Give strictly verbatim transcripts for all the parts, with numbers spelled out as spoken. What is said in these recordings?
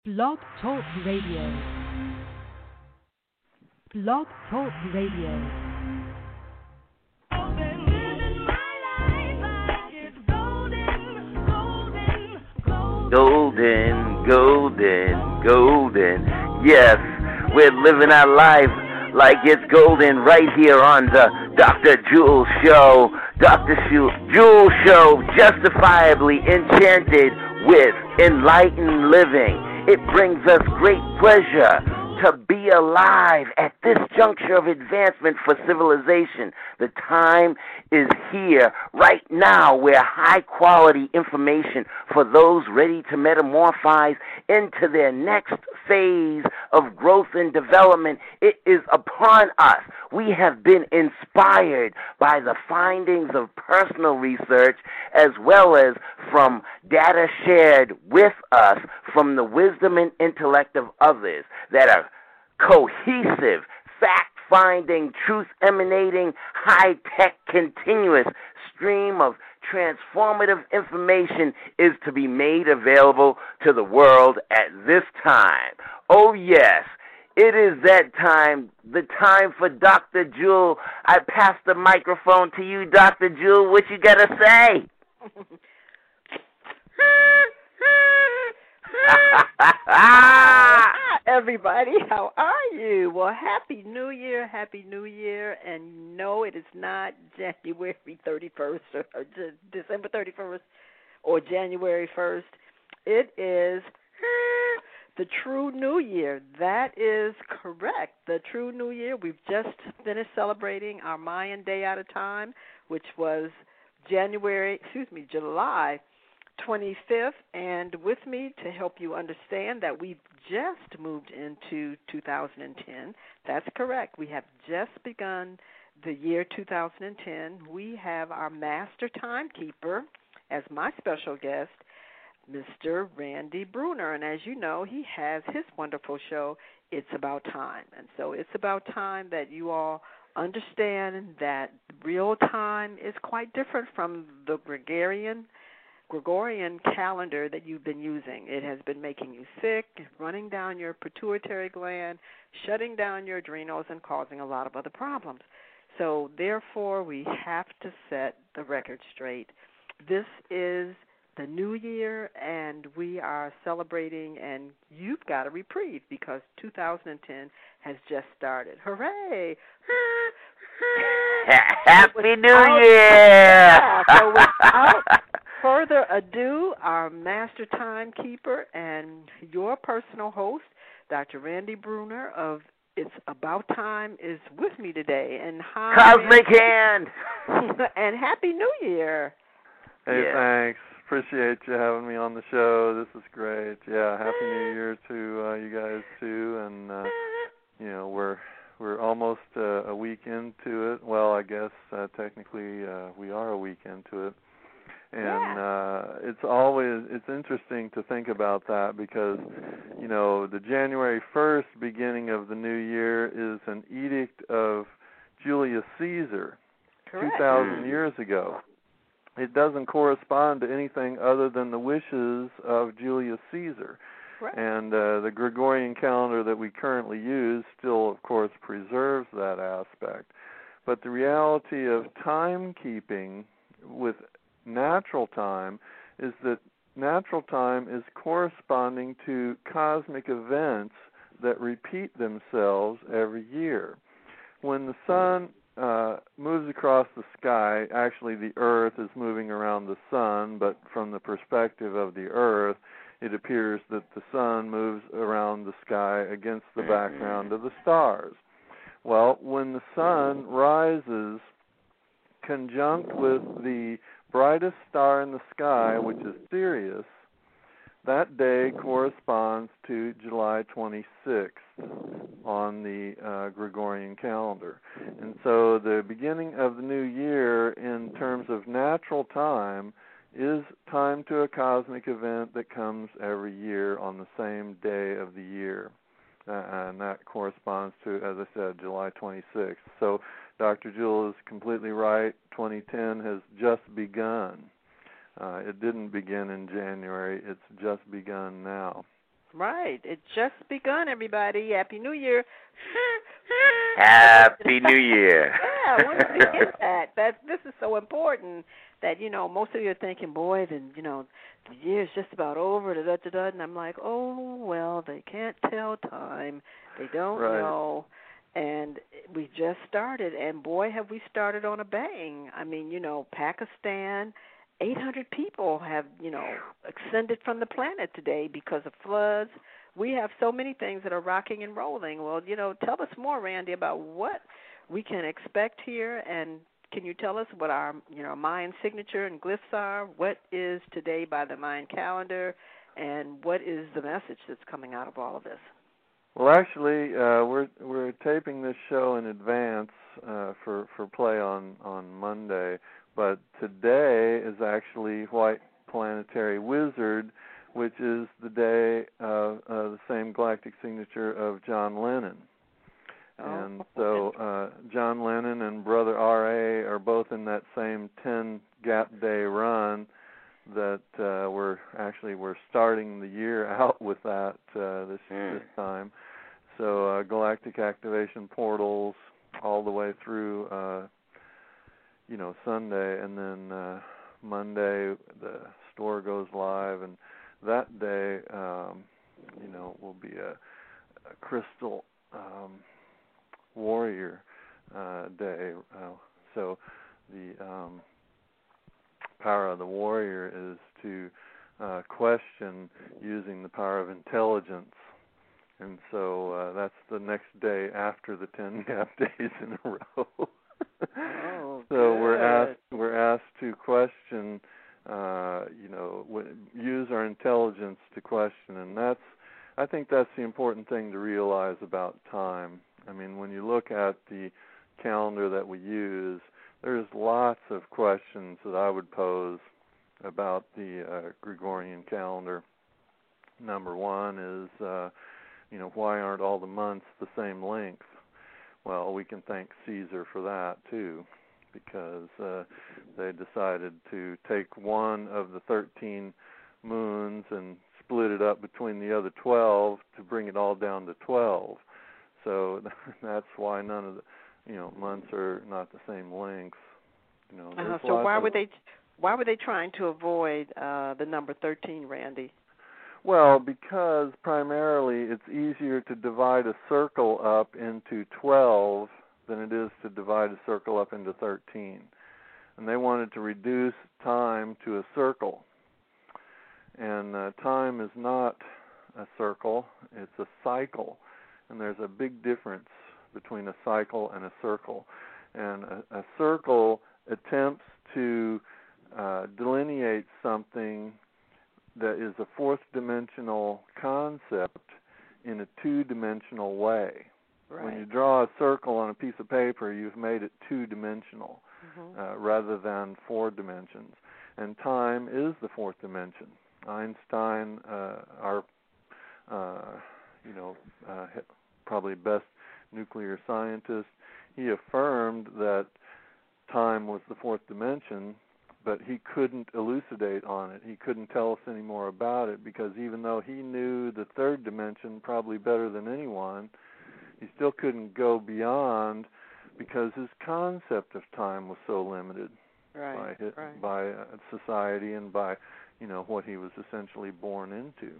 Blog Talk Radio. Blog Talk Radio. Golden, golden, golden. Yes, we're living our life like it's golden right here on the Doctor Jewel Show. Doctor Jewel Show, justifiably enchanted with enlightened living. It brings us great pleasure to be alive at this juncture of advancement for civilization. The time is here right now where high-quality information for those ready to metamorphose into their next phase of growth and development, it is upon us. We have been inspired by the findings of personal research as well as from data shared with us from the wisdom and intellect of others that are cohesive, fact-finding, truth-emanating, high-tech, continuous stream of transformative information is to be made available to the world at this time. Oh, yes, it is that time, the time for Doctor Jewel. I pass the microphone to you, Doctor Jewel. What you got to say? Everybody, how are you? Well, Happy New Year, Happy New Year, and no, it is not January thirty-first or, or December thirty-first or January first. It is the true New Year. That is correct. The true New Year. We've just finished celebrating our Mayan Day out of time, which was January, excuse me, July twenty-fifth, and with me to help you understand that we've just moved into two thousand ten. That's correct. We have just begun the year two thousand ten. We have our master timekeeper as my special guest, Mister Randy Bruner, and as you know, he has his wonderful show, It's About Time. And so it's about time that you all understand that real time is quite different from the Gregorian Gregorian calendar that you've been using. It has been making you sick, running down your pituitary gland, shutting down your adrenals, and causing a lot of other problems. So therefore, we have to set the record straight. This is the new year, and we are celebrating, and you've got a reprieve because two thousand ten has just started. Hooray! Happy New Year! So without further ado, our master timekeeper and your personal host, Doctor Randy Bruner of It's About Time, is with me today. And hi, Cosmic Hand! And Happy New Year! Hey, yeah. Thanks. Appreciate you having me on the show. This is great. Yeah, Happy New Year to uh, you guys too. And uh, you know, we're we're almost uh, a week into it. Well, I guess uh, technically uh, we are a week into it. And yeah. uh, it's always it's interesting to think about that because, you know, the January first beginning of the new year is an edict of Julius Caesar, Correct. two thousand years ago. It doesn't correspond to anything other than the wishes of Julius Caesar. Correct. And uh, the Gregorian calendar that we currently use still, of course, preserves that aspect. But the reality of timekeeping with natural time is that natural time is corresponding to cosmic events that repeat themselves every year. When the sun uh, moves across the sky, actually the Earth is moving around the sun, but from the perspective of the Earth, it appears that the sun moves around the sky against the background of the stars. Well, when the sun rises conjunct with the brightest star in the sky, which is Sirius, that day corresponds to July twenty-sixth on the uh, Gregorian calendar. And so the beginning of the new year in terms of natural time is time to a cosmic event that comes every year on the same day of the year. Uh, and that corresponds to, as I said, July twenty-sixth. So Doctor Jewel is completely right. twenty ten has just begun. Uh, it didn't begin in January. It's just begun now. Right. It's just begun, everybody. Happy New Year. Happy New Year. Yeah, I wanted to get that. That this is so important that, you know, most of you are thinking, boy, then, you know, the year's just about over, da da da da, and I'm like, oh, well, they can't tell time. They don't Right. know. And we just started, and boy, have we started on a bang. I mean, you know, Pakistan, eight hundred people have, you know, ascended from the planet today because of floods. We have so many things that are rocking and rolling. Well, you know, tell us more, Randy, about what we can expect here, and can you tell us what our, you know, Mayan signature and glyphs are? What is today by the Mayan calendar, and what is the message that's coming out of all of this? Well, actually, uh, we're we're taping this show in advance uh, for for play on on Monday, but today is actually White Planetary Wizard, which is the day of uh, the same galactic signature of John Lennon. Oh, and so uh, John Lennon and Brother R A are both in that same ten gap day run that uh, we're actually we're starting the year out with that uh, this Mm. this time. So uh, galactic activation portals all the way through uh, you know Sunday, and then uh, Monday the store goes live, and that day um, you know will be a, a crystal um, warrior uh, day. Uh, so the um, power of the warrior is to uh, question using the power of intelligence, and so uh, that's the next day after the ten gap days in a row. Oh, so good. we're asked we're asked to question, uh, you know, w- use our intelligence to question, and that's I think that's the important thing to realize about time. I mean, when you look at the calendar that we use, there's lots of questions that I would pose about the uh, Gregorian calendar. Number one is, uh, you know, why aren't all the months the same length? Well, we can thank Caesar for that, too, because uh, they decided to take one of the thirteen moons and split it up between the other twelve to bring it all down to twelve. So that's why none of the, you know, months are not the same length. You know, Uh, there's so lots why of- were they why were they trying to avoid uh, the number thirteen, Randy? Well, because primarily it's easier to divide a circle up into twelve than it is to divide a circle up into thirteen. And they wanted to reduce time to a circle. And uh, time is not a circle, it's a cycle. And there's a big difference between a cycle and a circle. And a, a circle attempts to uh, delineate something that is a fourth-dimensional concept in a two-dimensional way. Right. When you draw a circle on a piece of paper, you've made it two-dimensional Mm-hmm. uh, rather than four dimensions. And time is the fourth dimension. Einstein, uh, our, uh, you know, uh, probably best nuclear scientist, he affirmed that time was the fourth dimension, but he couldn't elucidate on it. He couldn't tell us any more about it because even though he knew the third dimension probably better than anyone, he still couldn't go beyond because his concept of time was so limited Right. by his, right. by uh, society and by, you know, what he was essentially born into.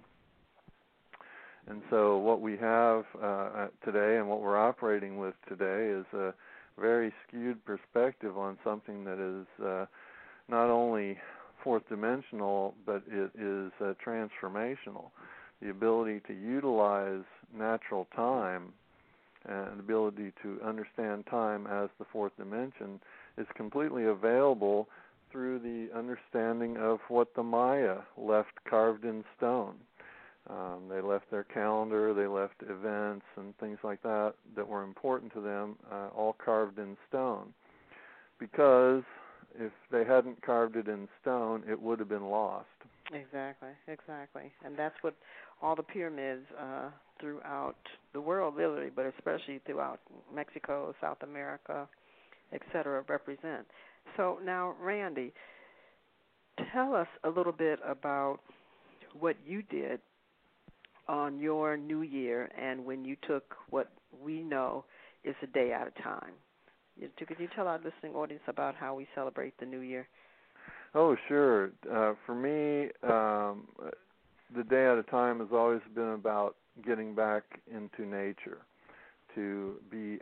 And so what we have uh, today and what we're operating with today is a very skewed perspective on something that is uh, not only fourth dimensional, but it is uh, transformational. The ability to utilize natural time and the ability to understand time as the fourth dimension is completely available through the understanding of what the Maya left carved in stone. Um, they left their calendar, they left events and things like that that were important to them, uh, all carved in stone. Because if they hadn't carved it in stone, it would have been lost. Exactly, exactly. And that's what all the pyramids uh, throughout the world, literally, but especially throughout Mexico, South America, et cetera, represent. So now, Randy, tell us a little bit about what you did on your new year and when you took what we know is a day at a time. Could you tell our listening audience about how we celebrate the new year? Oh, sure. Uh, for me, um, the day at a time has always been about getting back into nature, to be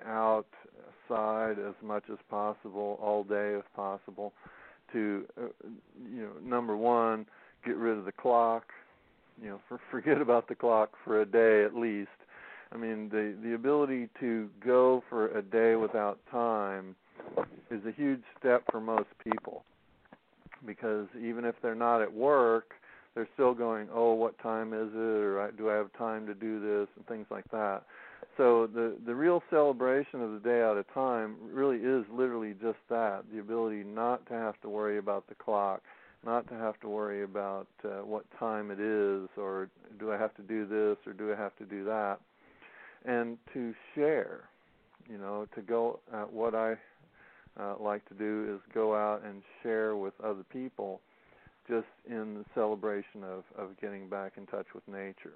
outside as much as possible, all day if possible, to, uh, you know, number one, get rid of the clock, you know, for, forget about the clock for a day at least. I mean, the, the ability to go for a day without time is a huge step for most people, because even if they're not at work, they're still going, oh, what time is it, or do I have time to do this, and things like that. So the, the real celebration of the day at a time really is literally just that, the ability not to have to worry about the clock, not to have to worry about uh, what time it is, or do I have to do this, or do I have to do that, and to share, you know, to go, uh, what I uh, like to do is go out and share with other people just in the celebration of, of getting back in touch with nature.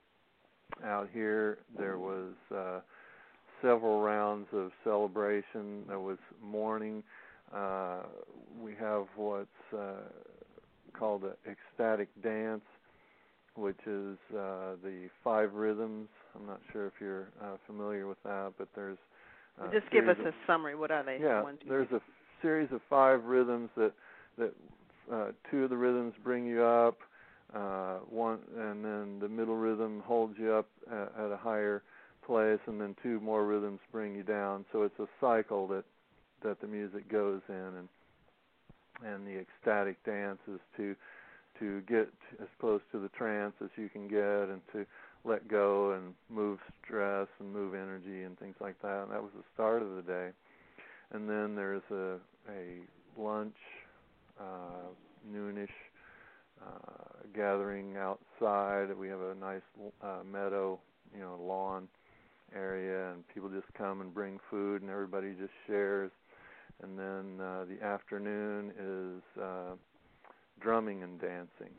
Out here, there was uh, several rounds of celebration. There was mourning. Uh, we have what's uh, called an ecstatic dance, which is uh, the five rhythms. I'm not sure if you're uh, familiar with that, but there's uh, just give us of, a summary. What are they? Yeah, One, two, there's three. a series of five rhythms that that uh, two of the rhythms bring you up, uh, one, and then the middle rhythm holds you up at, at a higher place, and then two more rhythms bring you down. So it's a cycle that that the music goes in, and and the ecstatic dance is to to get as close to the trance as you can get, and to let go and move stress and move energy and things like that. And that was the start of the day. And then there's a, a lunch, uh, noonish uh, gathering outside. We have a nice uh, meadow, you know, lawn area, and people just come and bring food, and everybody just shares. And then uh, the afternoon is uh, drumming and dancing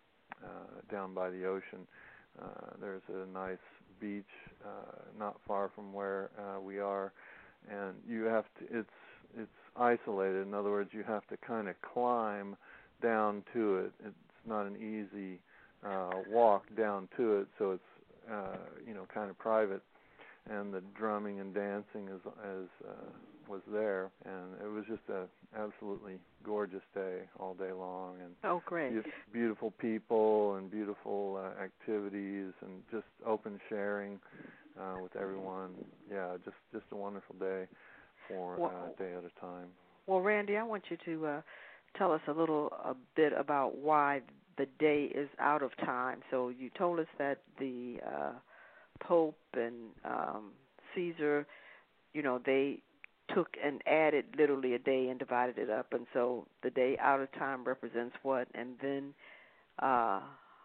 uh, down by the ocean. Uh, there's a nice beach uh, not far from where uh, we are, and you have to. It's it's isolated. In other words, you have to kind of climb down to it. It's not an easy uh, walk down to it, so it's uh, you know kind of private. And the drumming and dancing is as uh, was there, and it was just a absolutely gorgeous day all day long, and oh, great, be- beautiful people and beautiful uh, activities, and just open sharing uh, with everyone. Yeah, just just a wonderful day for a well, uh, day at a time. Well, Randy, I want you to uh, tell us a little a bit about why the day is out of time. So you told us that the uh, Pope and um, Caesar, you know, they took and added literally a day and divided it up, and so the day out of time represents what, and then uh,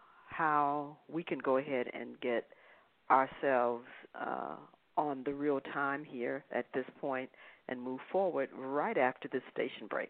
how we can go ahead and get ourselves uh, on the real time here at this point and move forward right after this station break.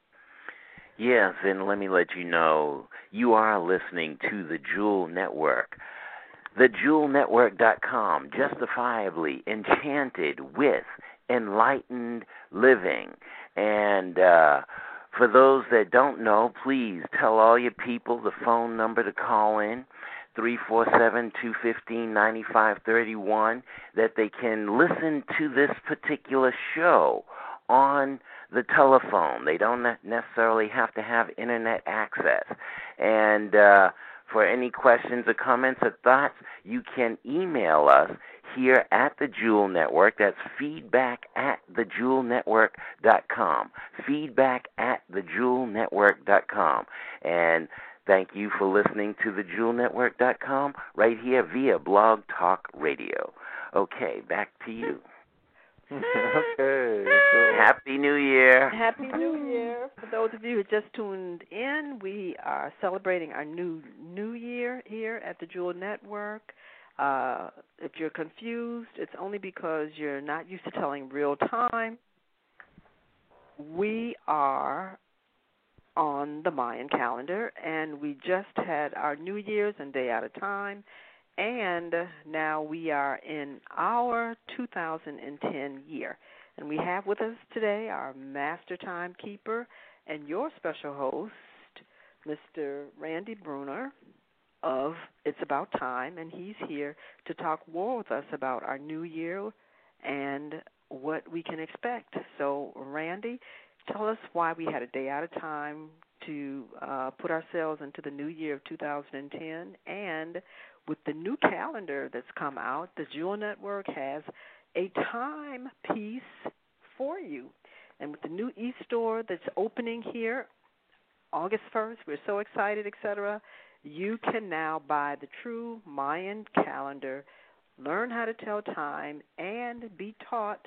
Yes, and let me let you know, you are listening to the Jewel Network. the jewel network dot com, justifiably enchanted with enlightened living. And uh, for those that don't know, please tell all your people the phone number to call in, three four seven, two one five, nine five three one, that they can listen to this particular show on the telephone. They don't necessarily have to have internet access. And uh, for any questions or comments or thoughts, you can email us here at the Jewel Network. That's feedback at the jewel network dot com. Feedback at the jewel network dot com. And thank you for listening to the jewel network dot com right here via Blog Talk Radio. Okay, back to you. Okay. So. Happy New Year. Happy New Year. For those of you who just tuned in, we are celebrating our new New Year here at the Jewel Network. Uh, if you're confused, it's only because you're not used to telling real time. We are on the Mayan calendar, and we just had our New Year's and day at a time, And now we are in our two thousand ten year. And we have with us today our master timekeeper and your special host, Mister Randy Bruner of It's About Time, and he's here to talk more with us about our new year and what we can expect. So, Randy, tell us why we had a day out of time to uh, put ourselves into the new year of two thousand ten, and with the new calendar that's come out, the Jewel Network has a time piece for you. And with the new e-store that's opening here August first, we're so excited, et cetera, you can now buy the true Mayan calendar, learn how to tell time, and be taught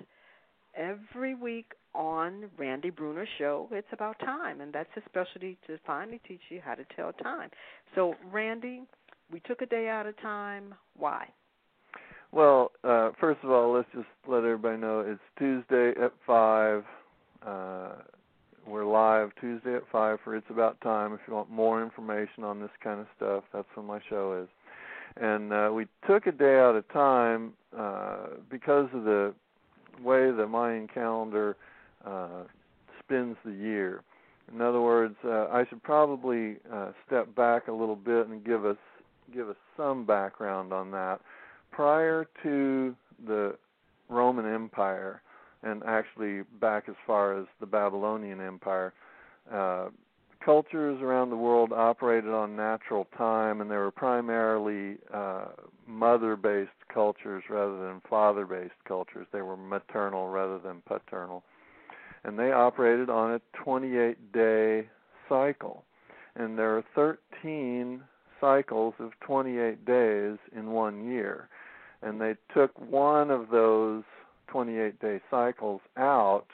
every week on Randy Bruner's show. It's About Time, and that's his specialty, to finally teach you how to tell time. So, Randy, we took a day out of time. Why? Well, uh, first of all, let's just let everybody know it's Tuesday at five. Uh, we're live Tuesday at five for It's About Time. If you want more information on this kind of stuff, that's when my show is. And uh, we took a day out of time uh, because of the way the Mayan calendar uh, spins the year. In other words, uh, I should probably uh, step back a little bit and give us give us some background on that. Prior to the Roman Empire, and actually back as far as the Babylonian Empire, uh, cultures around the world operated on natural time, and they were primarily uh, mother-based cultures rather than father-based cultures. They were maternal rather than paternal. And they operated on a twenty-eight day cycle. And there are thirteen cycles of twenty-eight days in one year. And they took one of those twenty-eight day cycles out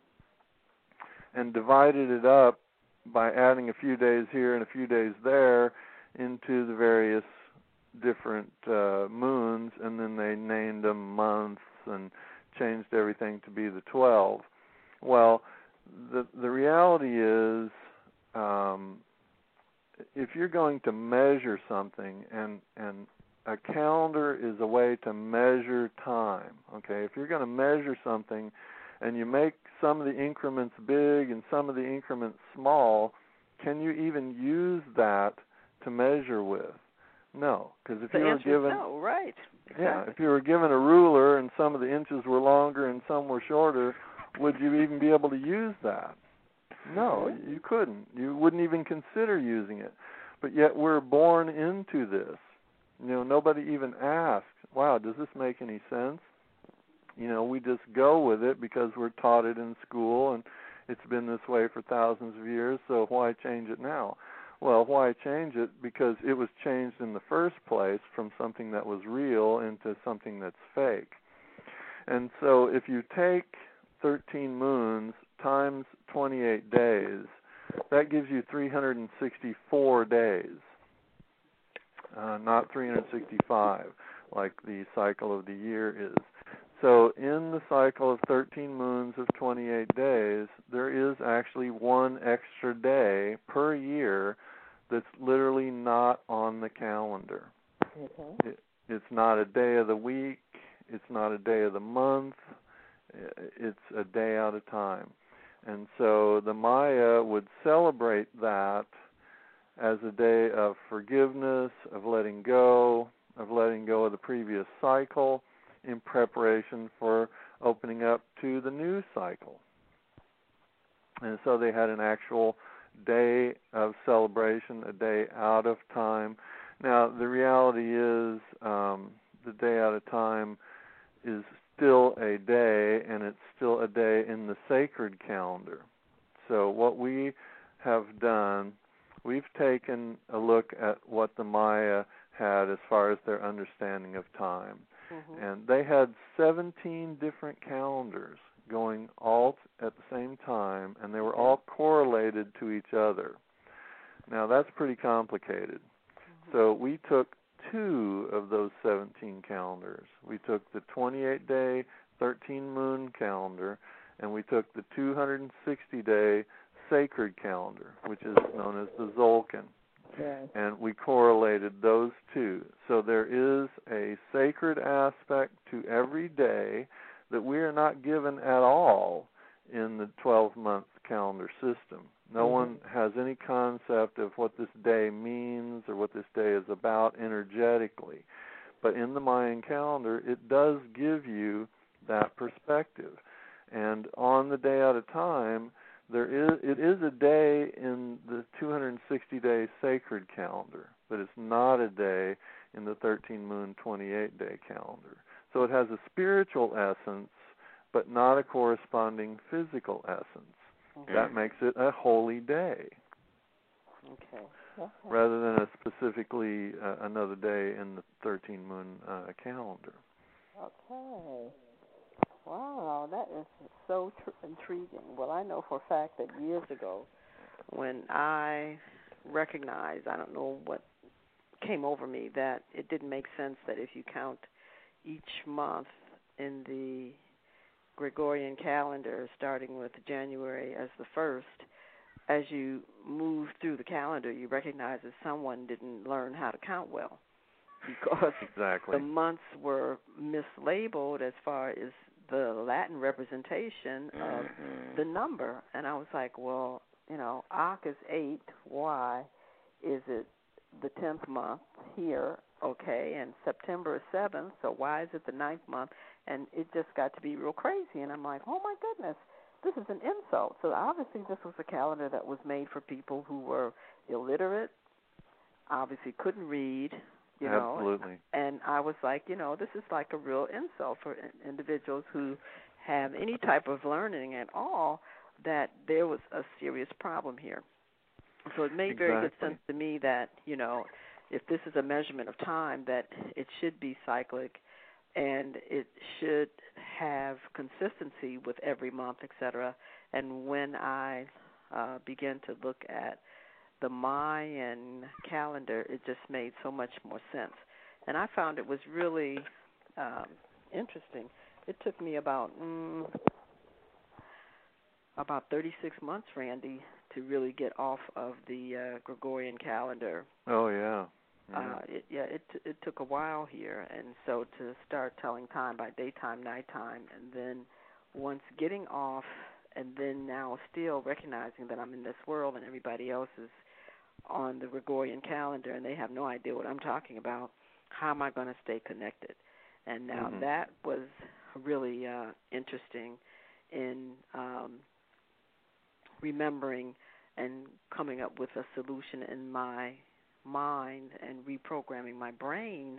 and divided it up by adding a few days here and a few days there into the various different uh, moons, and then they named them months and changed everything to be the twelve. Well, the the reality is, um, if you're going to measure something, and and a calendar is a way to measure time, okay? If you're going to measure something and you make some of the increments big and some of the increments small, can you even use that to measure with? No, because if the you were answer given is no, right? Exactly. Yeah, if you were given a ruler and some of the inches were longer and some were shorter, would you even be able to use that? No, you couldn't. You wouldn't even consider using it. But yet we're born into this. You know, nobody even asks, wow, does this make any sense? You know, we just go with it because we're taught it in school, and it's been this way for thousands of years, so why change it now? Well, why change it? Because it was changed in the first place from something that was real into something that's fake. And so if you take thirteen moons times twenty-eight days, that gives you three hundred sixty-four days. Uh, not three hundred sixty-five, like the cycle of the year is. So in the cycle of thirteen moons of twenty-eight days, there is actually one extra day per year that's literally not on the calendar. Mm-hmm. It, it's not a day of the week. It's not a day of the month. It's a day out of time. And so the Maya would celebrate that as a day of forgiveness, of letting go, of letting go of the previous cycle in preparation for opening up to the new cycle. And so they had an actual day of celebration, a day out of time. Now, the reality is um, the day out of time is still a day, and it's still a day in the sacred calendar. So what we have done, we've taken a look at what the Maya had as far as their understanding of time. Mm-hmm. And they had seventeen different calendars going all at the same time, and they were all correlated to each other. Now, that's pretty complicated. Mm-hmm. So we took two of those seventeen calendars. We took the twenty-eight day, thirteen moon calendar, and we took the two hundred sixty day sacred calendar, which is known as the Tzolk'in. Yes. And we correlated those two. So there is a sacred aspect to every day that we are not given at all in the twelve-month calendar system. No mm-hmm. one has any concept of what this day means or what this day is about energetically. But in the Mayan calendar, it does give you that perspective. And on the day at a time, there is it is a day in the two hundred sixty day sacred calendar, but it's not a day in the thirteen moon twenty-eight day calendar. So it has a spiritual essence, but not a corresponding physical essence. Okay. That makes it a holy day. Okay. Okay. Rather than a specifically uh, another day in the thirteen moon uh, calendar. Okay. Wow, that is so tr- intriguing. Well, I know for a fact that years ago, when I recognized, I don't know what came over me, that it didn't make sense that if you count each month in the Gregorian calendar, starting with January as the first, as you move through the calendar, you recognize that someone didn't learn how to count well, because exactly. the months were mislabeled as far as the Latin representation of mm-hmm. the number. And I was like, well, you know, Ak is eight. Why is it the tenth month here? Okay, and September is seventh, so why is it the ninth month? And it just got to be real crazy. And I'm like, oh, my goodness, this is an insult. So obviously this was a calendar that was made for people who were illiterate, obviously couldn't read, you know. Absolutely. And I was like, you know, this is like a real insult for in- individuals who have any type of learning at all, that there was a serious problem here. So it made exactly. very good sense to me that, you know, if this is a measurement of time, that it should be cyclic and it should have consistency with every month, et cetera. And when I uh, began to look at the Mayan calendar, it just made so much more sense. And I found it was really um, interesting. It took me about mm, about thirty-six months, Randy, to really get off of the uh, Gregorian calendar. Oh, yeah. Yeah. Uh, it, yeah, it it took a while here, and so to start telling time by daytime, nighttime, and then once getting off, and then now still recognizing that I'm in this world and everybody else is on the Gregorian calendar and they have no idea what I'm talking about, how am I going to stay connected? And now mm-hmm. that was really uh, interesting in um, remembering and coming up with a solution in my mind and reprogramming my brain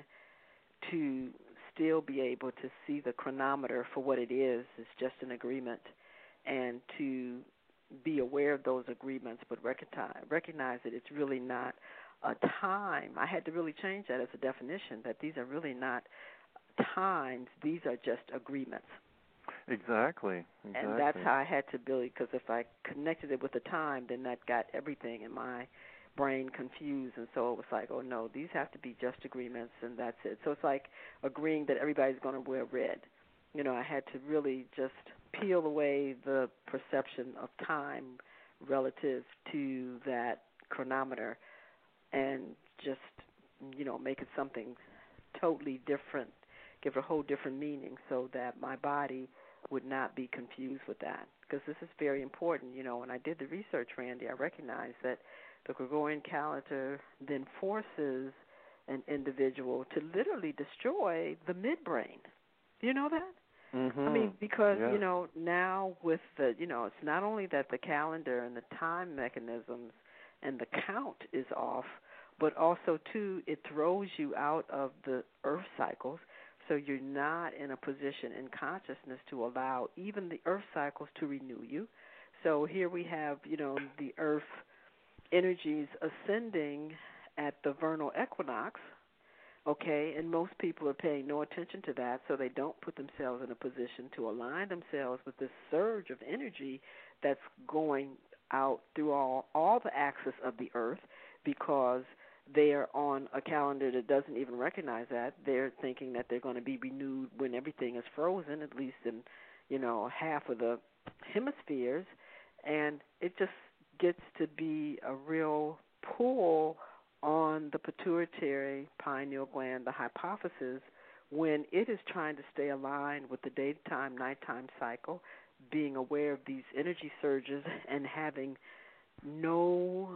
to still be able to see the chronometer for what it is. It's just an agreement, and to be aware of those agreements, but recognize, recognize that it's really not a time. I had to really change that as a definition, that these are really not times. These are just agreements. Exactly. exactly. And that's how I had to build it, because if I connected it with the time, then that got everything in my brain confused, and so it was like, oh, no, these have to be just agreements, and that's it. So it's like agreeing that everybody's going to wear red. You know, I had to really just peel away the perception of time relative to that chronometer and just, you know, make it something totally different, give it a whole different meaning so that my body would not be confused with that. Because this is very important. You know, when I did the research, Randy, I recognized that the Gregorian calendar then forces an individual to literally destroy the midbrain. Do you know that? Mm-hmm. I mean, because, yeah. you know, now with the, you know, it's not only that the calendar and the time mechanisms and the count is off, but also, too, it throws you out of the earth cycles, so you're not in a position in consciousness to allow even the earth cycles to renew you. So here we have, you know, the earth energies ascending at the vernal equinox, okay, and most people are paying no attention to that, so they don't put themselves in a position to align themselves with this surge of energy that's going out through all, all the axis of the earth, because they're on a calendar that doesn't even recognize that. They're thinking that they're going to be renewed when everything is frozen, at least in, you know, half of the hemispheres, and it just gets to be a real pull on the pituitary pineal gland, the hypophysis, when it is trying to stay aligned with the daytime, nighttime cycle, being aware of these energy surges and having no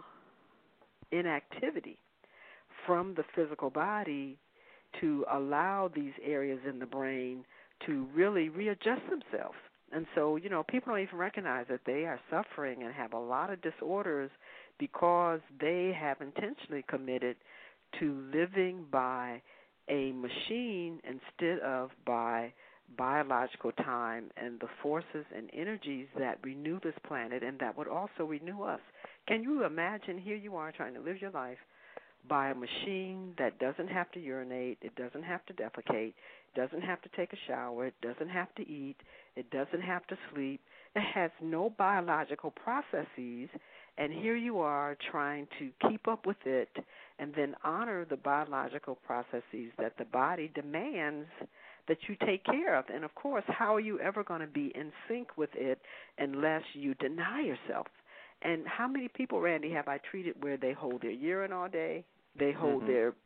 inactivity from the physical body to allow these areas in the brain to really readjust themselves. And so, you know, people don't even recognize that they are suffering and have a lot of disorders because they have intentionally committed to living by a machine instead of by biological time and the forces and energies that renew this planet and that would also renew us. Can you imagine, here you are trying to live your life by a machine that doesn't have to urinate, it doesn't have to defecate, doesn't have to take a shower, it doesn't have to eat, it doesn't have to sleep, it has no biological processes, and here you are trying to keep up with it and then honor the biological processes that the body demands that you take care of. And, of course, how are you ever going to be in sync with it unless you deny yourself? And how many people, Randy, have I treated where they hold their urine all day, they hold mm-hmm. their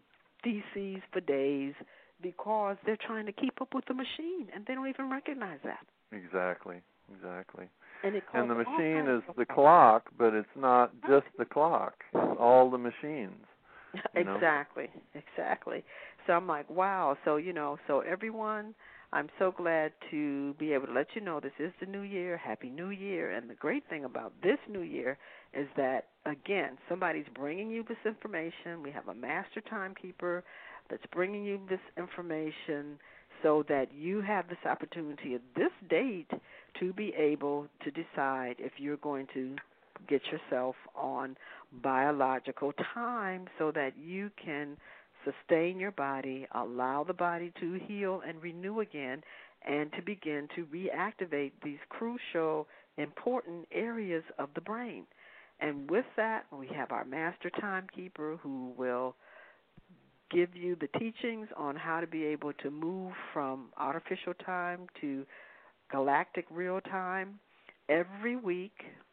feces for days because they're trying to keep up with the machine, and they don't even recognize that. Exactly, exactly. And, it and the machine is the problems. clock, but it's not just the clock. It's all the machines. Exactly, know? exactly. So I'm like, wow. So, you know, so everyone, I'm so glad to be able to let you know this is the new year. Happy New Year. And the great thing about this new year is that, again, somebody's bringing you this information. We have a master timekeeper that's bringing you this information so that you have this opportunity at this date to be able to decide if you're going to get yourself on biological time so that you can sustain your body, allow the body to heal and renew again, and to begin to reactivate these crucial, important areas of the brain. And with that, we have our master timekeeper who will give you the teachings on how to be able to move from artificial time to galactic real time every week,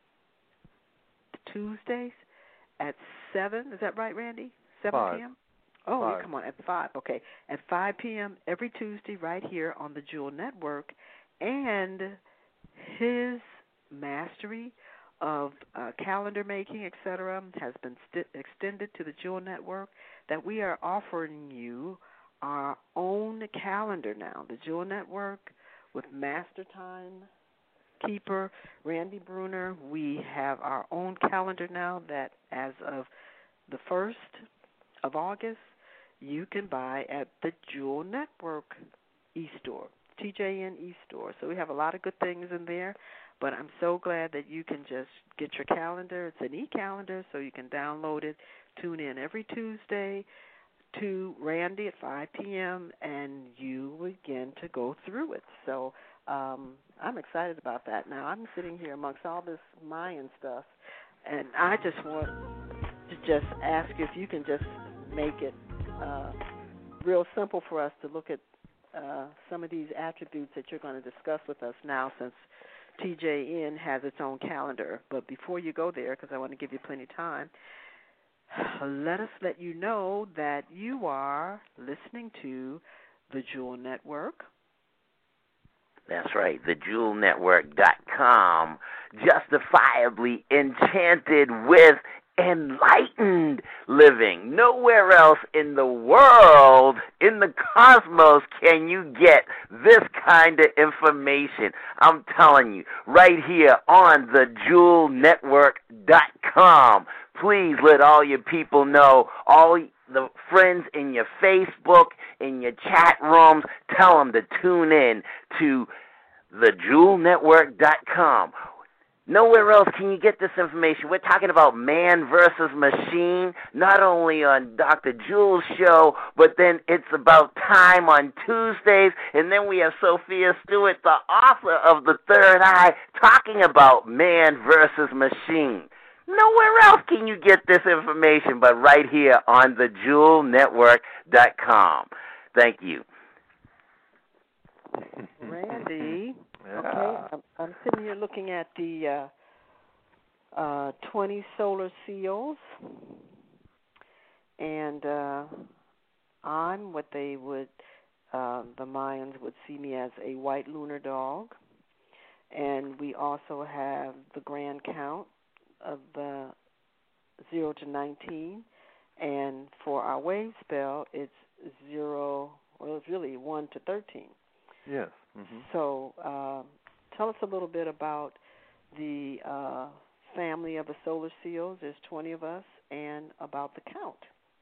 Tuesdays at seven. Is that right, Randy? seven p.m.? Oh, five. Yeah, come on, at five. Okay, at five p.m. every Tuesday right here on the Jewel Network. And his mastery of uh, calendar making, et cetera, has been st- extended to the Jewel Network, that we are offering you our own calendar now. The Jewel Network with Master Time Keeper Randy Bruner, we have our own calendar now that as of the first of August, you can buy at the Jewel Network e-store, T J N e-store. So we have a lot of good things in there, but I'm so glad that you can just get your calendar. It's an e-calendar, so you can download it, tune in every Tuesday to Randy at five p.m., and you begin to go through it. So um, I'm excited about that. Now, I'm sitting here amongst all this Mayan stuff, and I just want to just ask you if you can just make it uh, real simple for us to look at uh, some of these attributes that you're going to discuss with us now, since T J N has its own calendar. But before you go there, because I want to give you plenty of time, let us let you know that you are listening to the Jewel Network. That's right, the jewel network dot com, justifiably enchanted with enlightened living. Nowhere else in the world, in the cosmos, can you get this kind of information. I'm telling you, right here on the jewel network dot com. Please let all your people know, all the friends in your Facebook, in your chat rooms, tell them to tune in to the jewel network dot com. Nowhere else can you get this information. We're talking about man versus machine, not only on Doctor Jewel's show, but then it's about time on Tuesdays, and then we have Sophia Stewart, the author of The Third Eye, talking about man versus machine. Nowhere else can you get this information but right here on the jewel network dot com. Thank you. Randy, yeah. okay, I'm, I'm sitting here looking at the uh, uh, twenty solar seals, and uh, I'm what they would, uh, the Mayans would see me as a white lunar dog. And we also have the grand count of the zero to nineteen. And for our wave spell, it's zero, well, it's really one to thirteen. Yes. Mm-hmm. So uh, tell us a little bit about the uh, family of the solar seals. There's twenty of us, and about the count.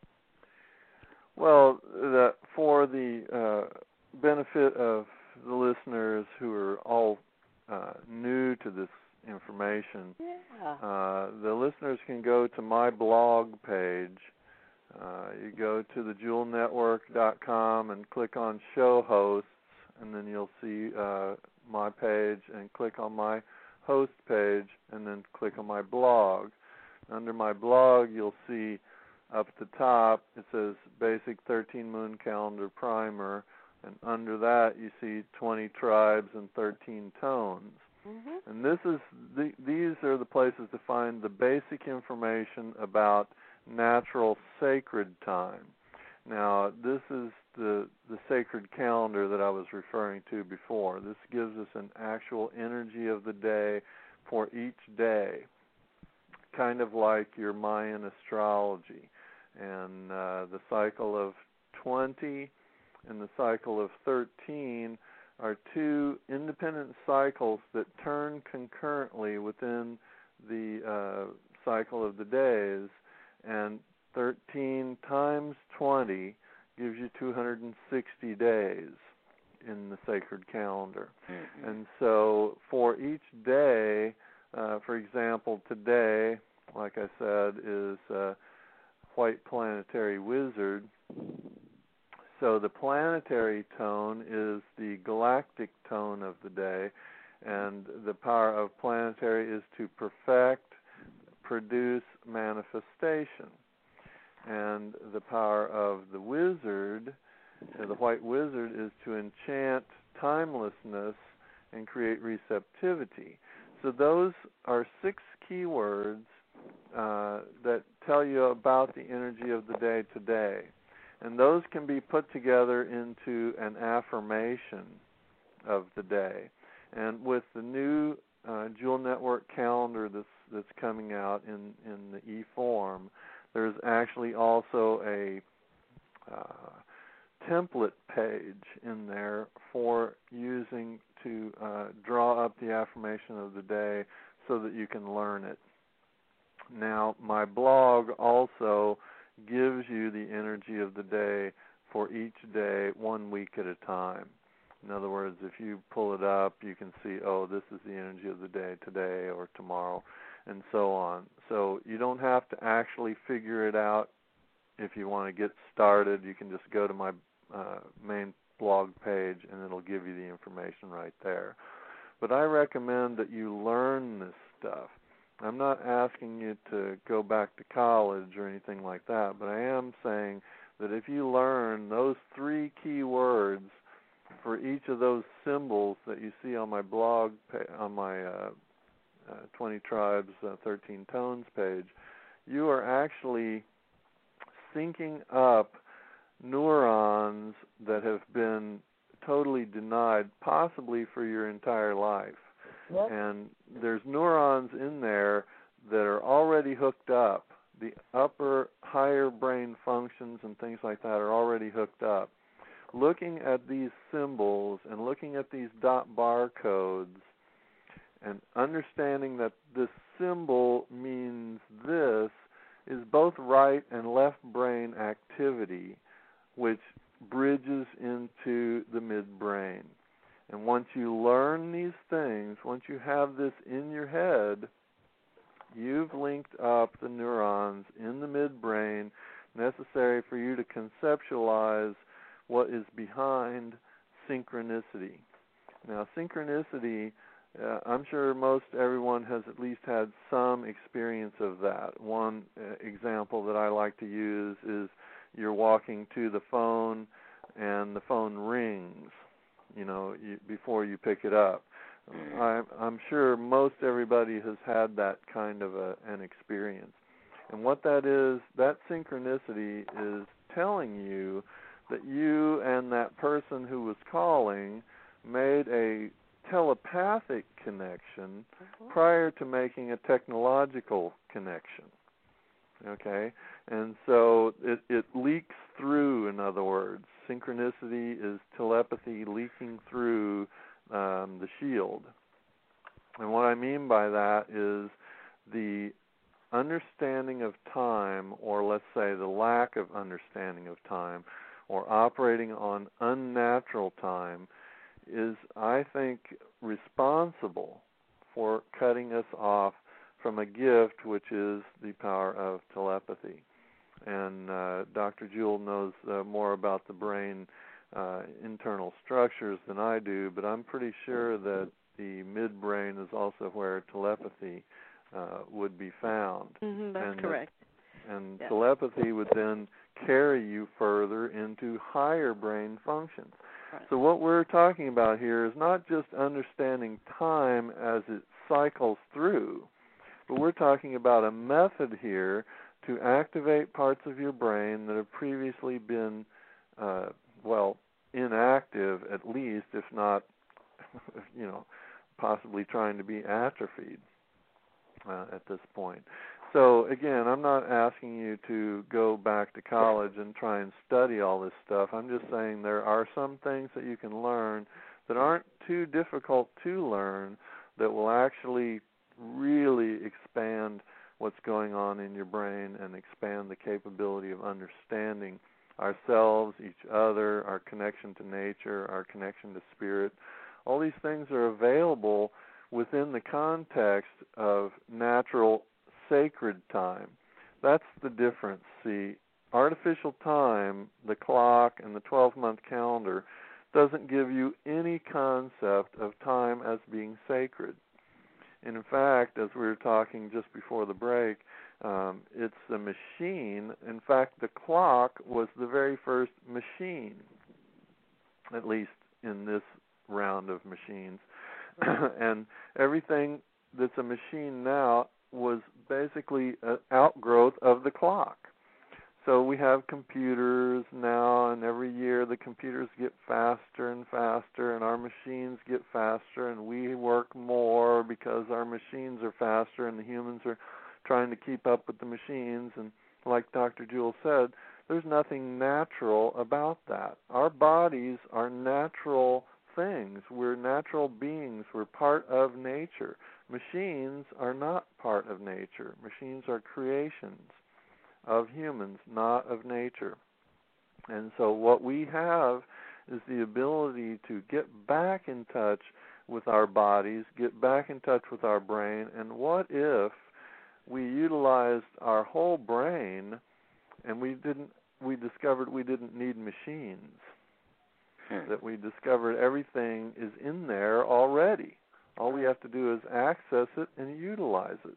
Well, the, for the uh, benefit of the listeners who are all uh, new to this information, yeah. uh, the listeners can go to my blog page. Uh, you go to the jewel network dot com and click on show hosts, and then you'll see uh, my page, and click on my host page, and then click on my blog. Under my blog, you'll see up at the top, it says Basic thirteen Moon Calendar Primer, and under that you see twenty tribes and thirteen tones. Mm-hmm. And this is the, these are the places to find the basic information about natural sacred time. Now, this is the the sacred calendar that I was referring to before. This gives us an actual energy of the day for each day, kind of like your Mayan astrology. And uh, the cycle of twenty and the cycle of thirteen are two independent cycles that turn concurrently within the uh, cycle of the days. And thirteen times twenty gives you two hundred sixty days in the sacred calendar. Mm-hmm. And so for each day, uh, for example, today, like I said, is uh, White Planetary Wizard. So the planetary tone is the galactic tone of the day, and the power of planetary is to perfect, produce manifestation. And the power of the wizard, uh, the white wizard, is to enchant timelessness and create receptivity. So those are six keywords uh, that tell you about the energy of the day today. And those can be put together into an affirmation of the day. And with the new uh, Jewel Network calendar that's that's coming out in, in the e-form, there's actually also a uh, template page in there for using to uh, draw up the affirmation of the day so that you can learn it. Now, my blog also gives you the energy of the day for each day, one week at a time. In other words, if you pull it up, you can see, oh, this is the energy of the day today or tomorrow, and so on. So you don't have to actually figure it out. If you want to get started, you can just go to my uh, main blog page, and it'll give you the information right there. But I recommend that you learn this stuff. I'm not asking you to go back to college or anything like that, but I am saying that if you learn those three key words for each of those symbols that you see on my blog, on my uh, uh, twenty Tribes, uh, thirteen Tones page, you are actually syncing up neurons that have been totally denied, possibly for your entire life. Yep. And there's neurons in there that are already hooked up. The upper, higher brain functions and things like that are already hooked up. Looking at these symbols and looking at these dot barcodes and understanding that this symbol means this is both right and left brain activity, which bridges into the midbrain. And once you learn these things, once you have this in your head, you've linked up the neurons in the midbrain necessary for you to conceptualize what is behind synchronicity. Now, synchronicity, uh, I'm sure most everyone has at least had some experience of that. One uh, example that I like to use is you're walking to the phone and the phone rings, you know, you, before you pick it up. I, I'm sure most everybody has had that kind of a, an experience. And what that is, that synchronicity is telling you that you and that person who was calling made a telepathic connection mm-hmm. prior to making a technological connection. Okay? And so it, it leaks through, in other words. Synchronicity is telepathy leaking through um, the shield. And what I mean by that is the understanding of time, or let's say the lack of understanding of time, or operating on unnatural time, is, I think, responsible for cutting us off from a gift, which is the power of telepathy. And uh, Doctor Jewell knows uh, more about the brain uh, internal structures than I do, but I'm pretty sure that the midbrain is also where telepathy uh, would be found. Mm-hmm, that's and correct. That, and yeah. telepathy would then carry you further into higher brain functions. Right. So what we're talking about here is not just understanding time as it cycles through, but we're talking about a method here to activate parts of your brain that have previously been, uh, well, inactive at least, if not, you know, possibly trying to be atrophied uh, at this point. So, again, I'm not asking you to go back to college and try and study all this stuff. I'm just saying there are some things that you can learn that aren't too difficult to learn that will actually really expand what's going on in your brain and expand the capability of understanding ourselves, each other, our connection to nature, our connection to spirit. All these things are available within the context of natural sacred time. That's the difference. See, artificial time, the clock and the twelve-month calendar, doesn't give you any concept of time as being sacred. And in fact, as we were talking just before the break, um, it's a machine. In fact, the clock was the very first machine, at least in this round of machines. And everything that's a machine now was basically an outgrowth of the clock. So we have computers now, and every year the computers get faster and faster, and our machines get faster, and we work more because our machines are faster, and the humans are trying to keep up with the machines. And like Doctor Jewell said, there's nothing natural about that. Our bodies are natural things. We're natural beings. We're part of nature. Machines are not part of nature. Machines are creations of humans, not of nature. And so what we have is the ability to get back in touch with our bodies, get back in touch with our brain, and what if we utilized our whole brain and we didn't we discovered we didn't need machines, hmm. that we discovered everything is in there already. All we have to do is access it and utilize it.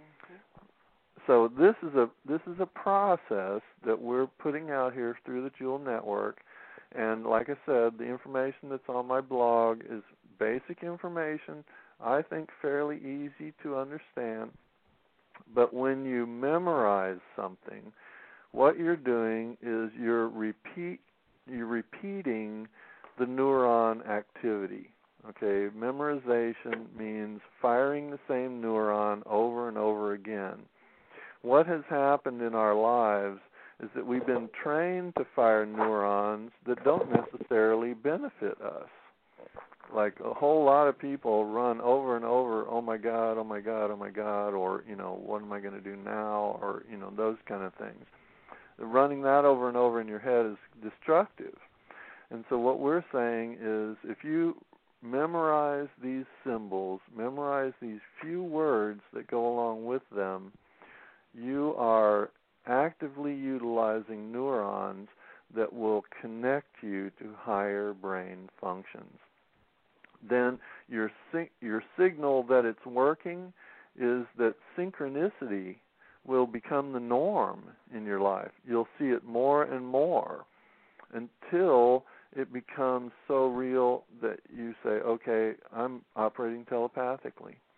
So this is a this is a process that we're putting out here through the Jewell Network, and like I said, the information that's on my blog is basic information, I think fairly easy to understand. But when you memorize something, what you're doing is you're repeat you're repeating the neuron activity. Okay, memorization means firing the same neuron over and over again. What has happened in our lives is that we've been trained to fire neurons that don't necessarily benefit us. Like a whole lot of people run over and over, oh my God, oh my God, oh my God, or, you know, what am I going to do now, or, you know, those kind of things. Running that over and over in your head is destructive. And so what we're saying is if you memorize these symbols, memorize these few words that go along with them, you are actively utilizing neurons that will connect you to higher brain functions. Then your your signal that it's working is that synchronicity will become the norm in your life. You'll see it more and more until it becomes so real that you say, okay, I'm operating telepathically.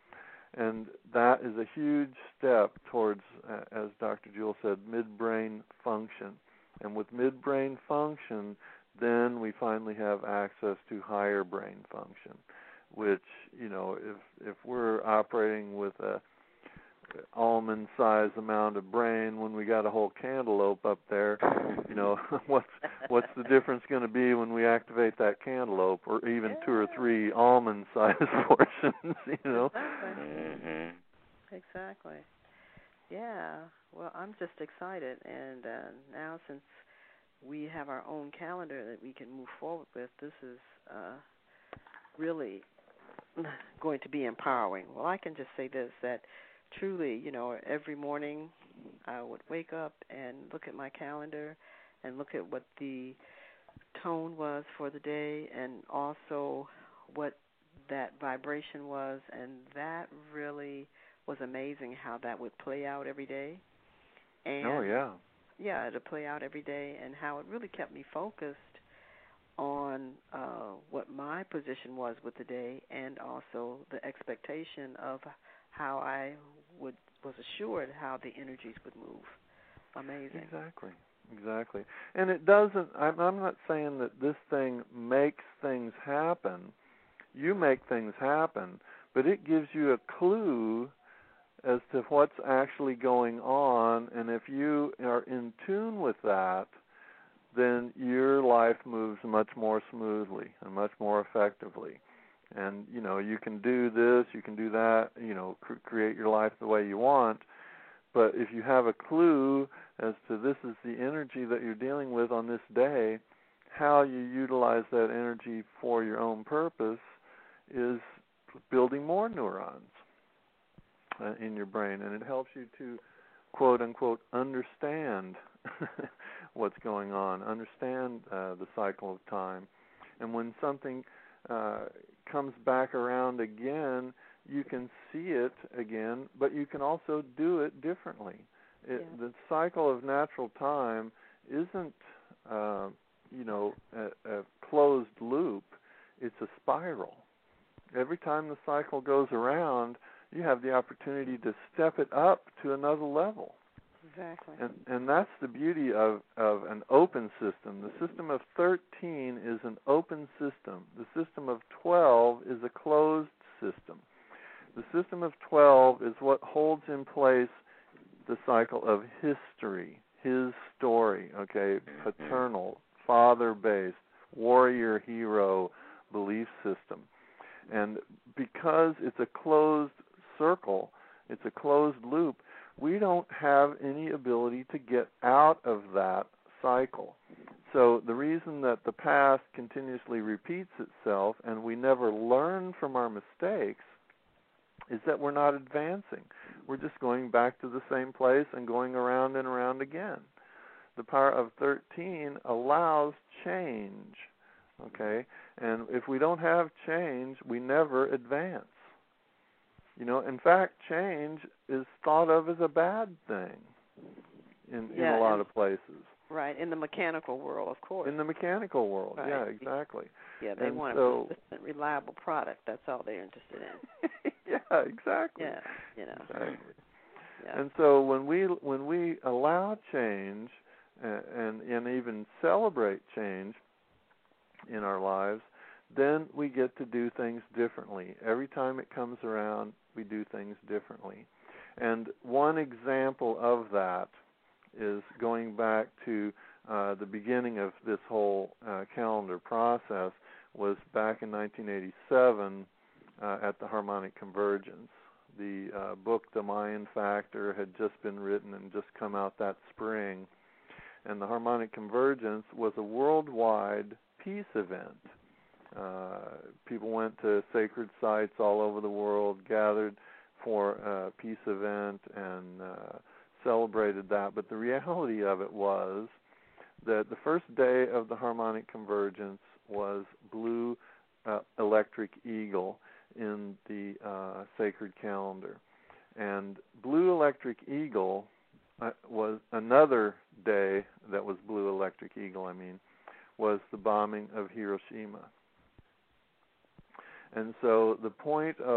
And that is a huge step towards, uh, as Doctor Jewell said, midbrain function. And with midbrain function, then we finally have access to higher brain function, which, you know, if if we're operating with a almond-sized amount of brain when we got a whole cantaloupe up there, you know, what's what's the difference going to be when we activate that cantaloupe, or even yeah. two or three almond-sized portions, you know? Exactly. Mm-hmm. Exactly. Yeah. Well, I'm just excited, and uh, now since we have our own calendar that we can move forward with, this is uh, really going to be empowering. Well, I can just say this, that truly, you know, every morning I would wake up and look at my calendar and look at what the tone was for the day and also what that vibration was, and that really was amazing how that would play out every day. And oh, yeah. Yeah, to play out every day, and how it really kept me focused on uh, what my position was with the day, and also the expectation of how I would was assured how the energies would move. Amazing. Exactly, exactly. And it doesn't, I'm, I'm not saying that this thing makes things happen. You make things happen, but it gives you a clue as to what's actually going on, and if you are in tune with that, then your life moves much more smoothly and much more effectively. And, you know, you can do this, you can do that, you know, cr- create your life the way you want, but if you have a clue as to this is the energy that you're dealing with on this day, how you utilize that energy for your own purpose is building more neurons uh, in your brain, and it helps you to, quote unquote, understand what's going on, understand uh, the cycle of time. And when something uh, comes back around again, you can see it again, but you can also do it differently. It, Yeah. The cycle of natural time isn't, uh, you know, a, a closed loop. It's a spiral. Every time the cycle goes around, you have the opportunity to step it up to another level. Exactly. And and that's the beauty of, of an open system. The system of thirteen is an open system. The system of twelve is a closed system. The system of twelve is what holds in place the cycle of history, his story, okay, paternal, father-based, warrior hero belief system. And because it's a closed circle, it's a closed loop, we don't have any ability to get out of that cycle. So the reason that the past continuously repeats itself and we never learn from our mistakes is that we're not advancing. We're just going back to the same place and going around and around again. The power of thirteen allows change, okay? And if we don't have change, we never advance. You know, in fact, change is thought of as a bad thing in, yeah, in a lot and, of places. Right, in the mechanical world, of course. In the mechanical world, right. yeah, exactly. Yeah, they and want so, a consistent, reliable product. That's all they're interested in. yeah, exactly. Yeah, you know. Exactly. Yeah. And so when we when we allow change and, and and even celebrate change in our lives, then we get to do things differently. Every time it comes around, we do things differently. And one example of that is going back to uh, the beginning of this whole uh, calendar process was back in nineteen eighty-seven uh, at the Harmonic Convergence. The uh, book, The Mayan Factor, had just been written and just come out that spring. And the Harmonic Convergence was a worldwide peace event. Uh, people went to sacred sites all over the world, gathered for a peace event, and uh, celebrated that. But the reality of it was that the first day of the Harmonic Convergence was Blue uh, Electric Eagle in the uh, sacred calendar. And Blue Electric Eagle uh, was another day that was Blue Electric Eagle, I mean, was the bombing of Hiroshima. And so the point of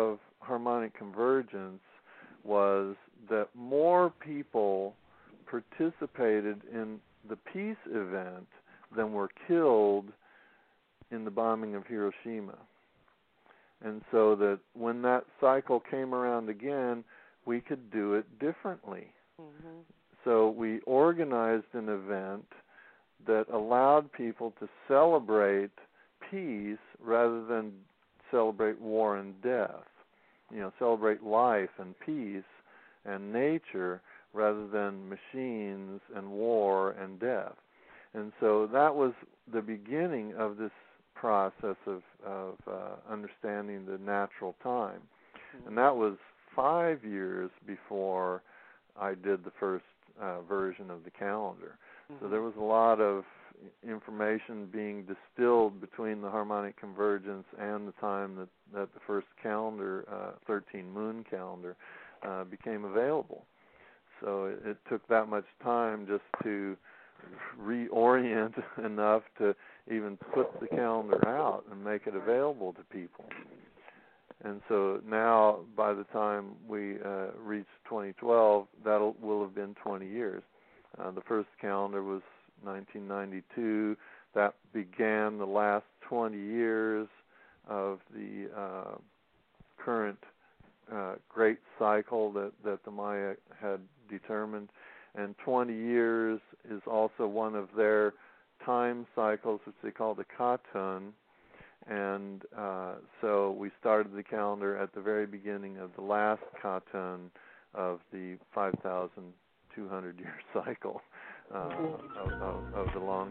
harmonic convergence was that more people participated in the peace event than were killed in the bombing of Hiroshima. And so that when that cycle came around again, we could do it differently. Mm-hmm. So we organized an event that allowed people to celebrate peace rather than celebrate war and death. You know, celebrate life and peace and nature rather than machines and war and death. And so that was the beginning of this process of, of uh, understanding the natural time. Mm-hmm. And that was five years before I did the first uh, version of the calendar. Mm-hmm. So there was a lot of information being distilled between the harmonic convergence and the time that, that the first calendar, uh, thirteen moon calendar, uh, became available. So it, it took that much time just to reorient enough to even put the calendar out and make it available to people. And so now, by the time we uh, reach twenty twelve, that will have been twenty years. Uh, the first calendar was nineteen ninety-two. That began the last twenty years of the uh, current uh, great cycle that, that the Maya had determined. And twenty years is also one of their time cycles, which they call the Katun. And uh, so we started the calendar at the very beginning of the last Katun of the five thousand two hundred year cycle uh, of, of, of the long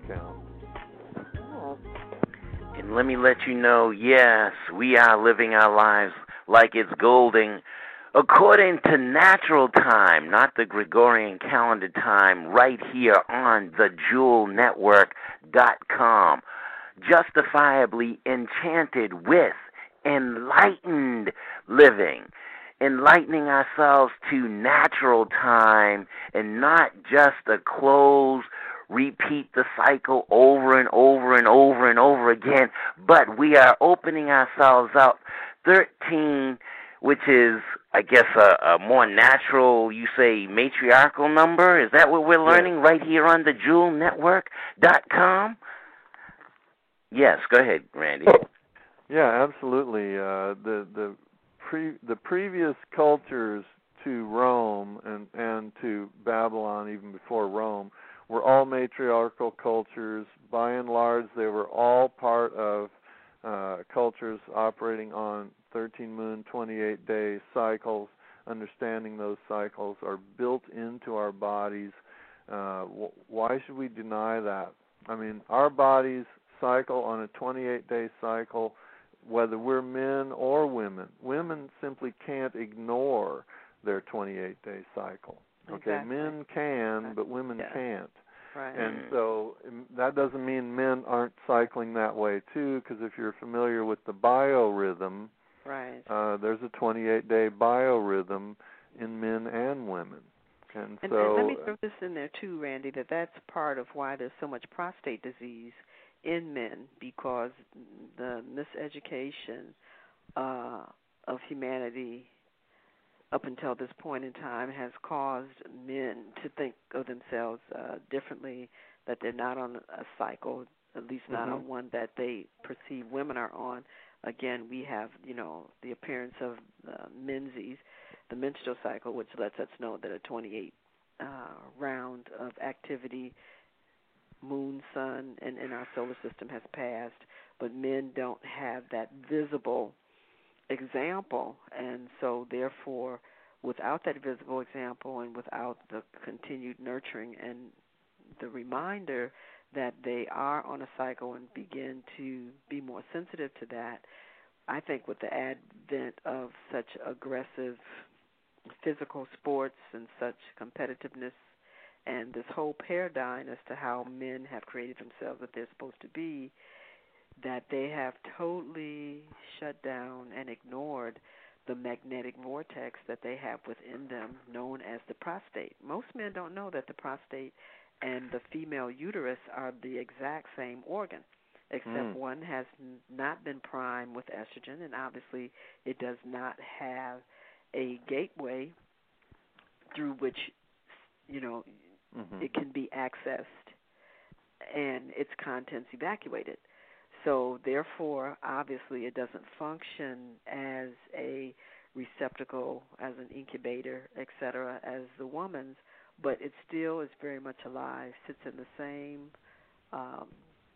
count. And let me let you know, yes, we are living our lives like it's golden, according to natural time, not the Gregorian calendar time, right here on the jewel network dot com. Justifiably enchanted with enlightened living, enlightening ourselves to natural time and not just a close, repeat the cycle over and over and over and over again, but we are opening ourselves up. thirteen, which is, I guess, a, a more natural, you say, matriarchal number. Is that what we're learning right here on the jewel network dot com? Yes, go ahead, Randy. Yeah, absolutely. Uh, the the pre the previous cultures to Rome and, and to Babylon, even before Rome, were all matriarchal cultures. By and large, they were all part of uh, cultures operating on thirteen moon, twenty-eight day cycles. Understanding those cycles are built into our bodies. Uh, wh- why should we deny that? I mean, our bodies cycle on a twenty-eight day cycle, whether we're men or women. Women simply can't ignore their twenty-eight day cycle. Okay, exactly. Men can, but women yeah. can't. Right. And so that doesn't mean men aren't cycling that way too, because if you're familiar with the biorhythm, right. uh, there's a twenty-eight day biorhythm in men and women. And, and, so, and let me throw this in there too, Randy, that that's part of why there's so much prostate disease in men, because the miseducation uh, of humanity up until this point in time has caused men to think of themselves uh, differently, that they're not on a cycle, at least not mm-hmm. on one that they perceive women are on. Again, we have, you know, the appearance of uh, menses, the menstrual cycle, which lets us know that a twenty-eight uh, round of activity, moon, sun, and in our solar system has passed, but men don't have that visible example, and so therefore, without that visible example and without the continued nurturing and the reminder that they are on a cycle and begin to be more sensitive to that, I think with the advent of such aggressive physical sports and such competitiveness and this whole paradigm as to how men have created themselves that they're supposed to be, that they have totally shut down and ignored the magnetic vortex that they have within them, known as the prostate. Most men don't know that the prostate and the female uterus are the exact same organ. except Mm. one has n- not been primed with estrogen, and obviously it does not have a gateway through which, you know, Mm-hmm. it can be accessed and its contents evacuated. So therefore, obviously, it doesn't function as a receptacle, as an incubator, et cetera, as the woman's, but it still is very much alive, sits in the same um,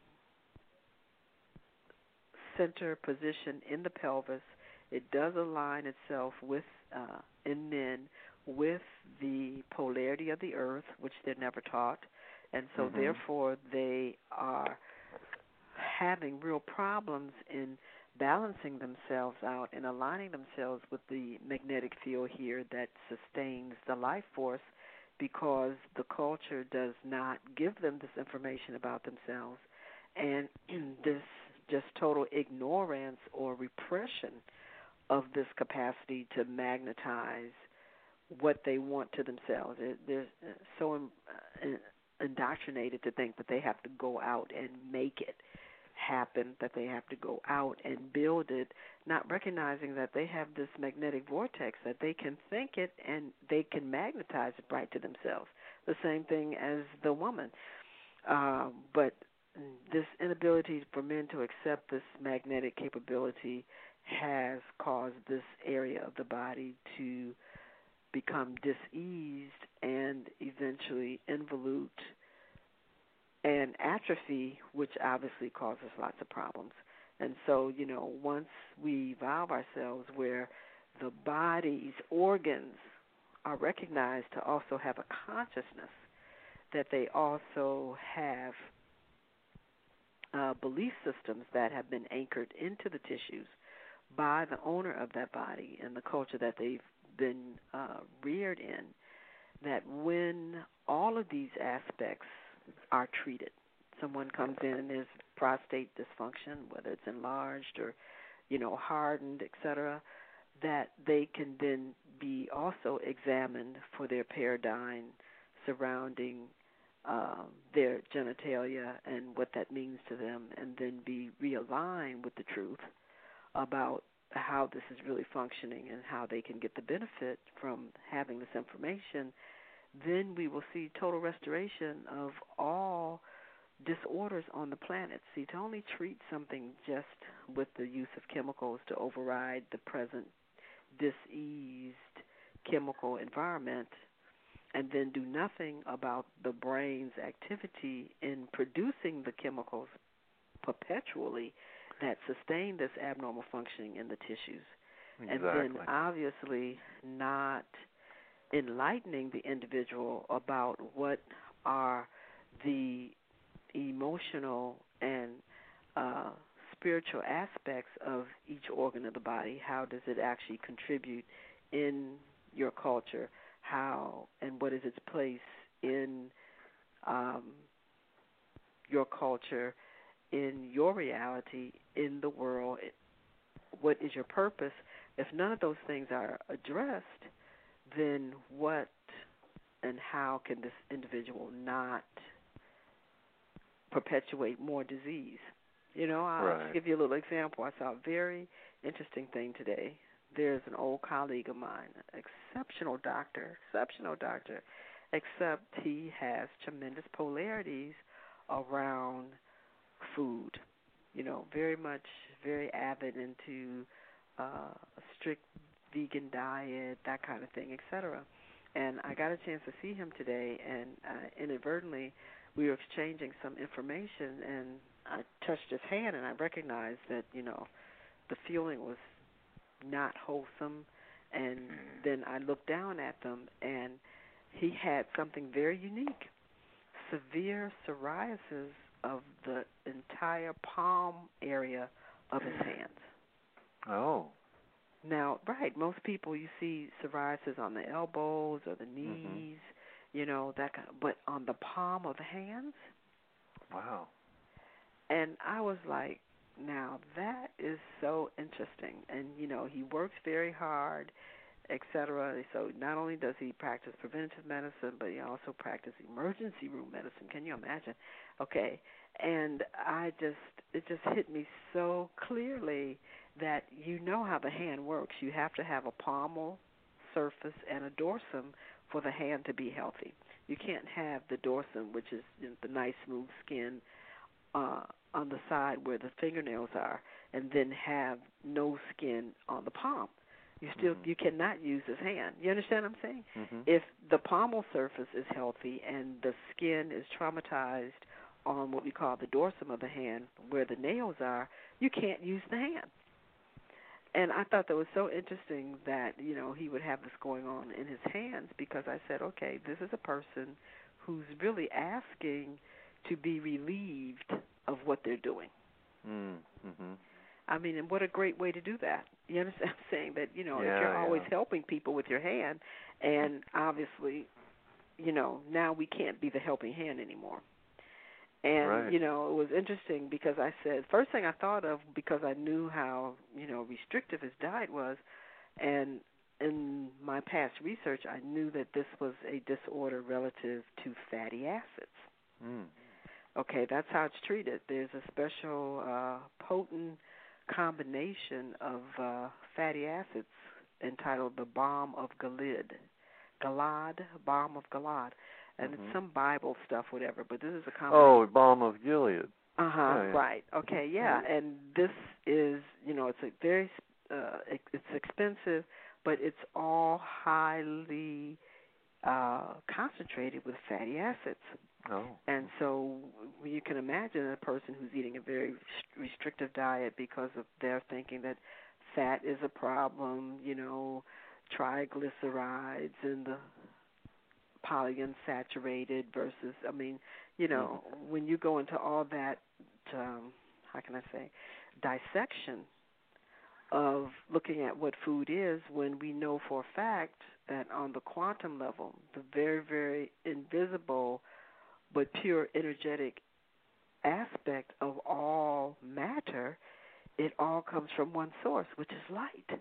center position in the pelvis. It does align itself with, uh, in men, with the polarity of the earth, which they're never taught, and so Mm-hmm. therefore they are having real problems in balancing themselves out and aligning themselves with the magnetic field here that sustains the life force, because the culture does not give them this information about themselves, and this just total ignorance or repression of this capacity to magnetize what they want to themselves. They're so indoctrinated to think that they have to go out and make it happen, that they have to go out and build it, not recognizing that they have this magnetic vortex, that they can think it and they can magnetize it right to themselves. The same thing as the woman. Uh, but this inability for men to accept this magnetic capability has caused this area of the body to become diseased and eventually involute and atrophy, which obviously causes lots of problems. And so, you know, once we evolve ourselves where the body's organs are recognized to also have a consciousness, that they also have uh, belief systems that have been anchored into the tissues by the owner of that body and the culture that they've been uh, reared in, that when all of these aspects are treated, someone comes in and there's prostate dysfunction, whether it's enlarged or, you know, hardened, et cetera, that they can then be also examined for their paradigm surrounding um, their genitalia and what that means to them, and then be realigned with the truth about how this is really functioning and how they can get the benefit from having this information. Then we will see total restoration of all disorders on the planet. See, to only treat something just with the use of chemicals to override the present diseased chemical environment, and then do nothing about the brain's activity in producing the chemicals perpetually that sustain this abnormal functioning in the tissues. Exactly. And then obviously not enlightening the individual about what are the emotional and uh, spiritual aspects of each organ of the body. How does it actually contribute in your culture? How and what is its place in um, your culture, in your reality, in the world? What is your purpose? If none of those things are addressed, then what and how can this individual not perpetuate more disease? You know, I'll Right. just give you a little example. I saw a very interesting thing today. There's an old colleague of mine, exceptional doctor, exceptional doctor, except he has tremendous polarities around food. You know, very much, very avid into uh, a strict vegan diet, that kind of thing, et cetera. And I got a chance to see him today, and uh, inadvertently we were exchanging some information, and I touched his hand, and I recognized that, you know, the feeling was not wholesome. And then I looked down at them, and he had something very unique, severe psoriasis of the entire palm area of his hands. Oh. Now, right, most people you see psoriasis on the elbows or the knees, mm-hmm. you know, that kind of, but on the palm of the hands. Wow. And I was like, now that is so interesting. And, you know, he works very hard et cetera. So not only does he practice preventative medicine, but he also practices emergency room medicine. Can you imagine? Okay, and I just it just hit me so clearly that you know how the hand works. You have to have a palmar surface and a dorsum for the hand to be healthy. You can't have the dorsum, which is you know, the nice smooth skin uh, on the side where the fingernails are, and then have no skin on the palm. You still mm-hmm. you cannot use his hand. You understand what I'm saying? Mm-hmm. If the palmar surface is healthy and the skin is traumatized on what we call the dorsum of the hand, where the nails are, you can't use the hand. And I thought that was so interesting that, you know, he would have this going on in his hands, because I said, okay, this is a person who's really asking to be relieved of what they're doing. Mm-hmm. I mean, and what a great way to do that. You understand what I'm saying? That, you know, yeah, if you're always yeah. helping people with your hand, and obviously, you know, now we can't be the helping hand anymore. And, right. you know, it was interesting because I said, first thing I thought of, because I knew how, you know, restrictive his diet was, and in my past research, I knew that this was a disorder relative to fatty acids. Mm. Okay, that's how it's treated. There's a special uh, potent combination of uh, fatty acids entitled the Balm of Gilead. Gilead, Balm of Gilead. And mm-hmm. it's some Bible stuff, whatever, but this is a combination. Oh, Balm of Gilead. Uh-huh, yeah, yeah. right. Okay, yeah, and this is, you know, it's a very, uh, it's expensive, but it's all highly uh, concentrated with fatty acids. Oh. And so you can imagine a person who's eating a very restrictive diet because of their thinking that fat is a problem, you know, triglycerides and the polyunsaturated versus, I mean, you know, mm-hmm. when you go into all that, um, how can I say, dissection of looking at what food is, when we know for a fact that on the quantum level, the very, very invisible but pure energetic aspect of all matter, it all comes from one source, which is light.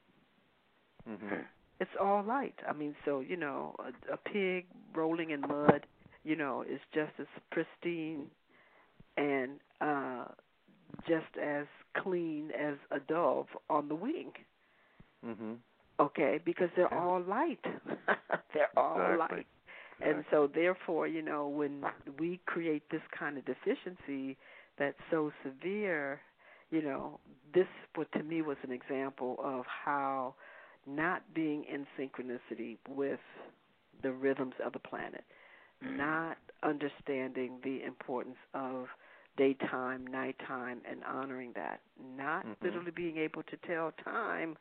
Mm-hmm. It's all light. I mean, so, you know, a, a pig rolling in mud, you know, is just as pristine and uh, just as clean as a dove on the wing. Mm-hmm. Okay, because they're yeah. all light. They're all exactly. light. And so, therefore, you know, when we create this kind of deficiency that's so severe, you know, this, what to me was an example of how not being in synchronicity with the rhythms of the planet, not understanding the importance of daytime, nighttime, and honoring that, not mm-hmm. literally being able to tell time,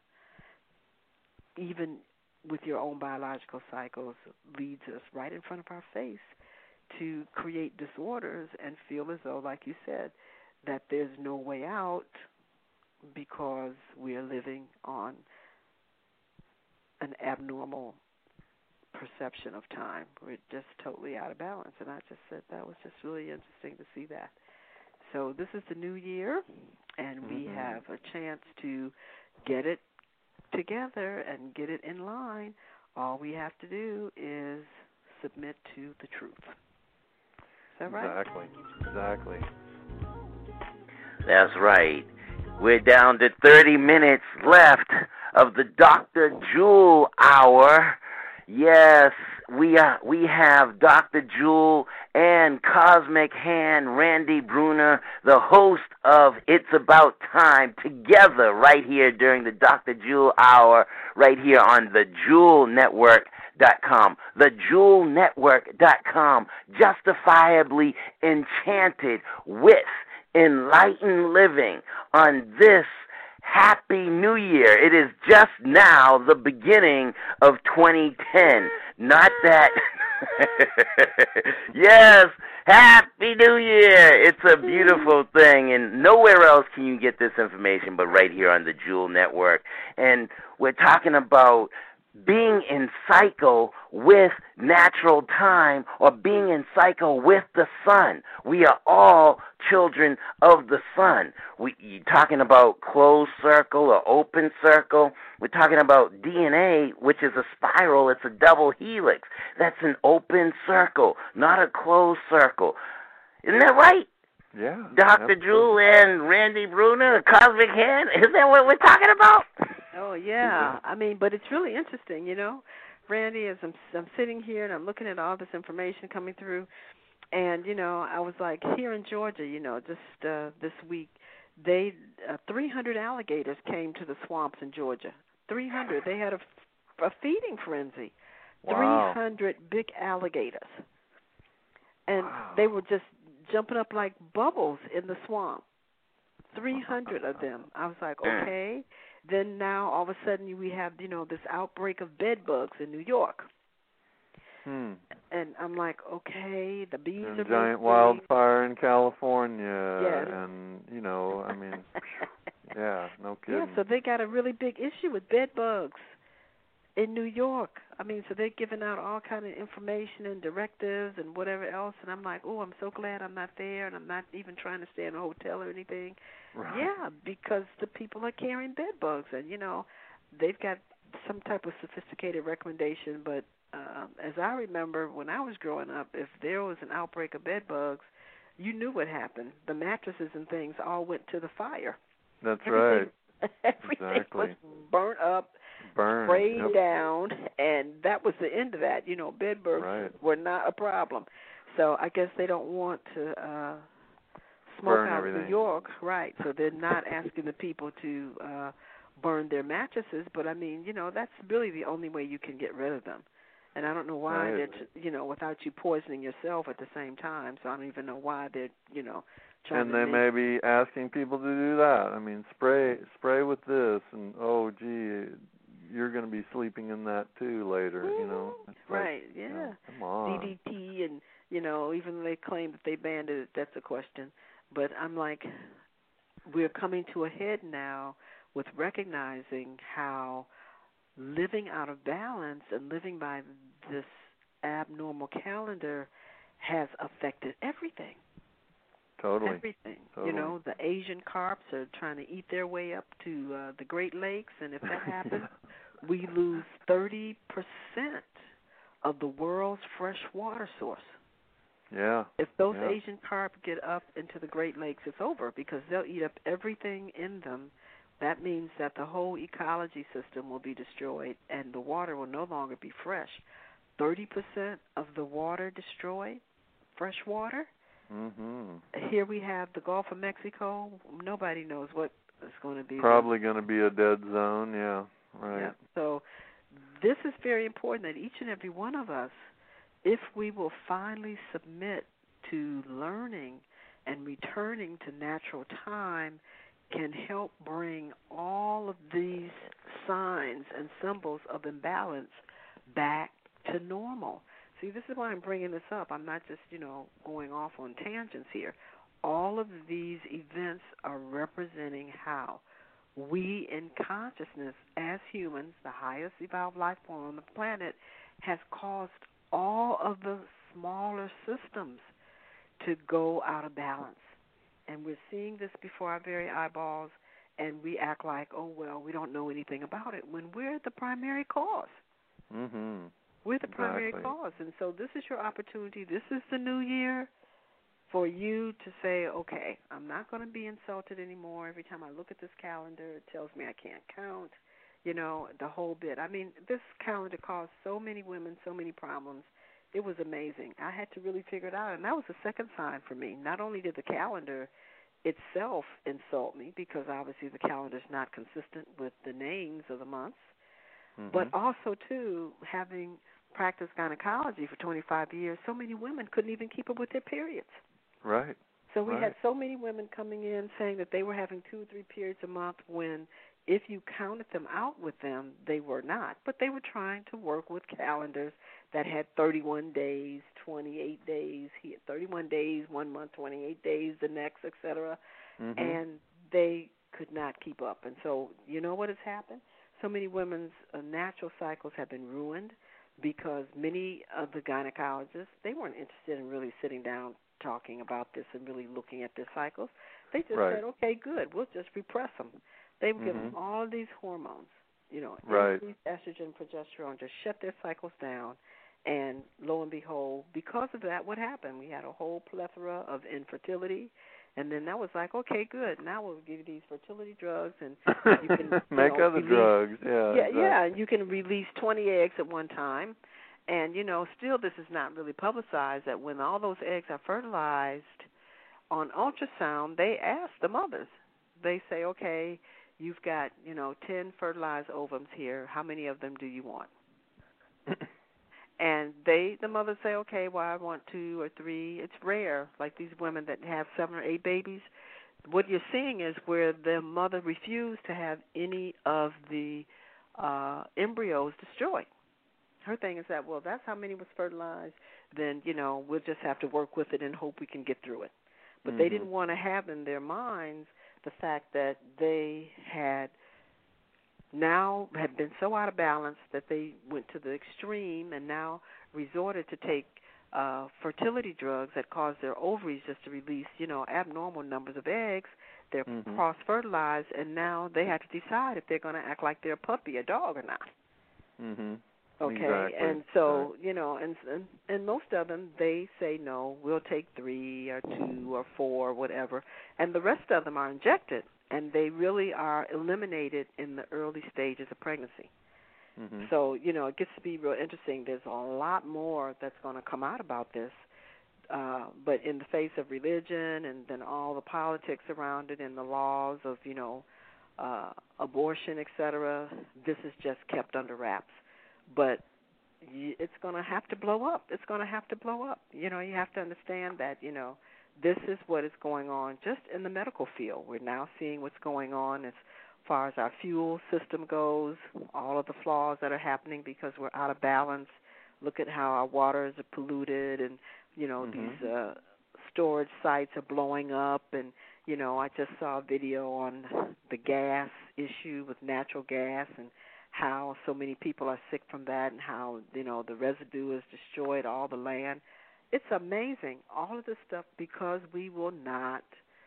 even with your own biological cycles, leads us right in front of our face to create disorders and feel as though, like you said, that there's no way out because we are living on an abnormal perception of time. We're just totally out of balance. And I just said that was just really interesting to see that. So this is the new year, and we mm-hmm. have a chance to get it together and get it in line. All we have to do is submit to the truth. Is that right? Exactly. Exactly. That's right. We're down to thirty minutes left of the Doctor Jewel Hour. Yes, we are, we have Doctor Jewel and Cosmic Hand Randy Bruner, the host of It's About Time, together right here during the Doctor Jewel Hour, right here on the Jewel Network dot com. The Jewel Network dot com, justifiably enchanted with enlightened living on this Happy New Year. It is just now the beginning of twenty ten. Not that. Yes, Happy New Year. It's a beautiful thing, and nowhere else can you get this information but right here on the Jewel Network. And we're talking about being in cycle with natural time or being in cycle with the sun. We are all children of the sun. We, you're talking about closed circle or open circle. We're talking about D N A, which is a spiral. It's a double helix. That's an open circle, not a closed circle. Isn't that right? Yeah. Doctor Jewel and Randy Bruner, the Cosmic Hand. Isn't that what we're talking about? Oh, yeah. I mean, but it's really interesting, you know. Randy, as I'm, I'm sitting here and I'm looking at all this information coming through, and, you know, I was like, here in Georgia, you know, just uh, this week, they uh, three hundred alligators came to the swamps in Georgia. three hundred. They had a, a feeding frenzy. Wow. three hundred big alligators. And Wow. they were just jumping up like bubbles in the swamp. three hundred of them. I was like, okay. Then now all of a sudden we have, you know, this outbreak of bed bugs in New York. Hmm. And I'm like, okay, the bees and are giant basically... wildfire in California, yes. and you know, I mean, yeah, no kidding. Yeah, so they got a really big issue with bed bugs in New York. I mean, so they're giving out all kind of information and directives and whatever else, and I'm like, oh, I'm so glad I'm not there, and I'm not even trying to stay in a hotel or anything. Right. Yeah, because the people are carrying bed bugs, and, you know, they've got some type of sophisticated recommendation, but um, as I remember when I was growing up, if there was an outbreak of bed bugs, you knew what happened. The mattresses and things all went to the fire. That's everything, right. Everything exactly. was burnt up, Burn. sprayed Yep. down, and that was the end of that. You know, bed bugs right. were not a problem. So I guess they don't want to uh, smoke burn out everything. in New York, right? So they're not asking the people to uh, burn their mattresses. But I mean, you know, that's really the only way you can get rid of them. And I don't know why right. they're, t- you know, without you poisoning yourself at the same time. So I don't even know why they're, you know, trying and to they make... may be asking people to do that. I mean, spray spray with this, and oh, gee, you're going to be sleeping in that too later. Mm-hmm. You know, it's right? like, Yeah. You know, come on. D D T, and you know, even though they claim that they banned it, that's a question. But I'm like, we're coming to a head now with recognizing how living out of balance and living by this abnormal calendar has affected everything. Totally. Everything. Totally. You know, the Asian carps are trying to eat their way up to uh, the Great Lakes, and if that happens, we lose thirty percent of the world's fresh water source. Yeah. If those yeah. Asian carp get up into the Great Lakes, it's over because they'll eat up everything in them. That means that the whole ecology system will be destroyed and the water will no longer be fresh. thirty percent of the water destroyed, fresh water. Mm-hmm. Here we have the Gulf of Mexico. Nobody knows what is going to be. Probably going to be a dead zone, yeah. Right. Yeah. So this is very important that each and every one of us, if we will finally submit to learning and returning to natural time, can help bring all of these signs and symbols of imbalance back to normal. See, this is why I'm bringing this up. I'm not just, you know, going off on tangents here. All of these events are representing how we in consciousness as humans, the highest evolved life form on the planet, has caused all of the smaller systems to go out of balance. And we're seeing this before our very eyeballs, and we act like, oh, well, we don't know anything about it, when we're the primary cause. Mm-hmm. We're the primary Exactly. cause. And so this is your opportunity. This is the new year for you to say, okay, I'm not going to be insulted anymore. Every time I look at this calendar, it tells me I can't count, you know, the whole bit. I mean, this calendar caused so many women so many problems. It was amazing. I had to really figure it out, and that was the second sign for me. Not only did the calendar itself insult me, because obviously the calendar is not consistent with the names of the months, mm-hmm. but also, too, having practiced gynecology for twenty-five years, so many women couldn't even keep up with their periods. Right. So we right. had so many women coming in saying that they were having two or three periods a month when, if you counted them out with them, they were not. But they were trying to work with calendars that had thirty-one days, twenty-eight days. He had thirty-one days, one month, twenty-eight days, the next, et cetera. Mm-hmm. And they could not keep up. And so you know what has happened? so many women's uh, natural cycles have been ruined because many of the gynecologists, they weren't interested in really sitting down talking about this and really looking at their cycles. They just right. said, okay, good, we'll just repress them. They would give mm-hmm. them all of these hormones, you know, right. increased estrogen, progesterone, just shut their cycles down. And lo and behold, because of that, what happened? We had a whole plethora of infertility. And then that was like, okay, good. Now we'll give you these fertility drugs, and you can you make know, other release, drugs. Yeah, yeah, exactly. yeah. And you can release twenty eggs at one time, and you know, still this is not really publicized. That when all those eggs are fertilized on ultrasound, they ask the mothers. They say, okay, you've got you know ten fertilized ovums here. How many of them do you want? And they, the mothers say, okay, well, I want two or three. It's rare, like these women that have seven or eight babies. What you're seeing is where the mother refused to have any of the uh, embryos destroyed. Her thing is that, well, that's how many was fertilized. Then, you know, we'll just have to work with it and hope we can get through it. But mm-hmm. they didn't want to have in their minds the fact that they had now had been so out of balance that they went to the extreme and now resorted to take uh, fertility drugs that cause their ovaries just to release, you know, abnormal numbers of eggs. They're mm-hmm. cross-fertilized, and now they have to decide if they're going to act like they're a puppy, a dog, or not. Mm-hmm. Okay, exactly. and so, right. you know, and, and and most of them, they say, no, we'll take three or two or four or whatever, and the rest of them are injected. And they really are eliminated in the early stages of pregnancy. Mm-hmm. So, you know, it gets to be real interesting. There's a lot more that's going to come out about this. Uh, but in the face of religion and then all the politics around it and the laws of, you know, uh, abortion, et cetera, this is just kept under wraps. But it's going to have to blow up. It's going to have to blow up. You know, you have to understand that, you know, this is what is going on just in the medical field. We're now seeing what's going on as far as our fuel system goes, all of the flaws that are happening because we're out of balance. Look at how our waters are polluted and, you know, mm-hmm. these uh, storage sites are blowing up. And, you know, I just saw a video on the gas issue with natural gas and how so many people are sick from that and how, you know, the residue has destroyed all the land. It's amazing, all of this stuff, because we will not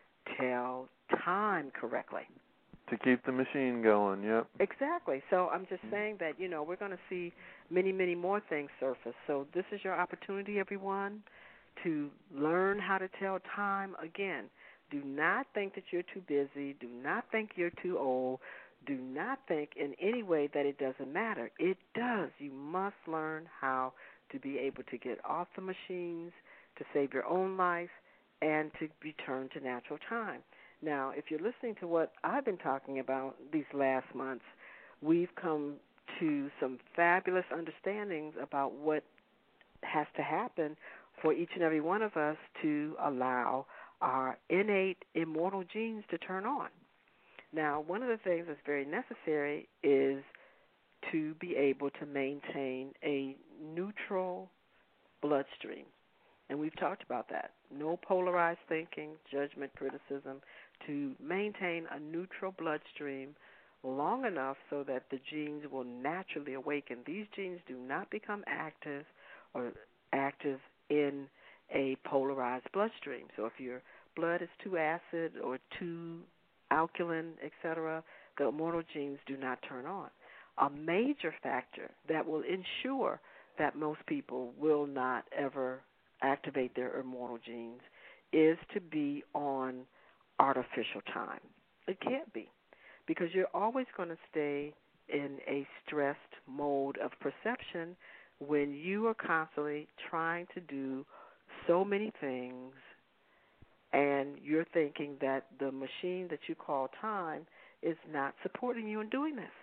tell time correctly. To keep the machine going, yep. Exactly. So I'm just saying that, you know, we're going to see many, many more things surface. So this is your opportunity, everyone, to learn how to tell time again. Do not think that you're too busy. Do not think you're too old. Do not think in any way that it doesn't matter. It does. You must learn how to be able to get off the machines, to save your own life, and to return to natural time. Now, if you're listening to what I've been talking about these last months, we've come to some fabulous understandings about what has to happen for each and every one of us to allow our innate immortal genes to turn on. Now, one of the things that's very necessary is to be able to maintain a neutral bloodstream. And we've talked about that. No polarized thinking, judgment, criticism, to maintain a neutral bloodstream long enough so that the genes will naturally awaken. These genes do not become active or active in a polarized bloodstream. So if your blood is too acid or too alkaline, et cetera, the immortal genes do not turn on. A major factor that will ensure that most people will not ever activate their immortal genes is to be on artificial time. It can't be, because you're always going to stay in a stressed mode of perception when you are constantly trying to do so many things and you're thinking that the machine that you call time is not supporting you in doing this.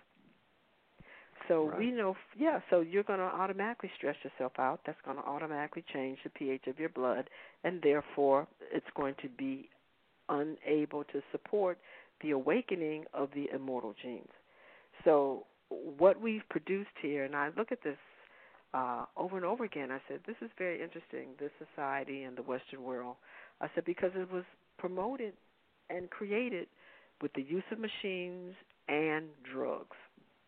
So right. we know, yeah, so you're going to automatically stress yourself out. That's going to automatically change the pH of your blood, and therefore it's going to be unable to support the awakening of the immortal genes. So what we've produced here, and I look at this uh, over and over again, I said, this is very interesting, this society and the Western world. I said, because it was promoted and created with the use of machines and drugs.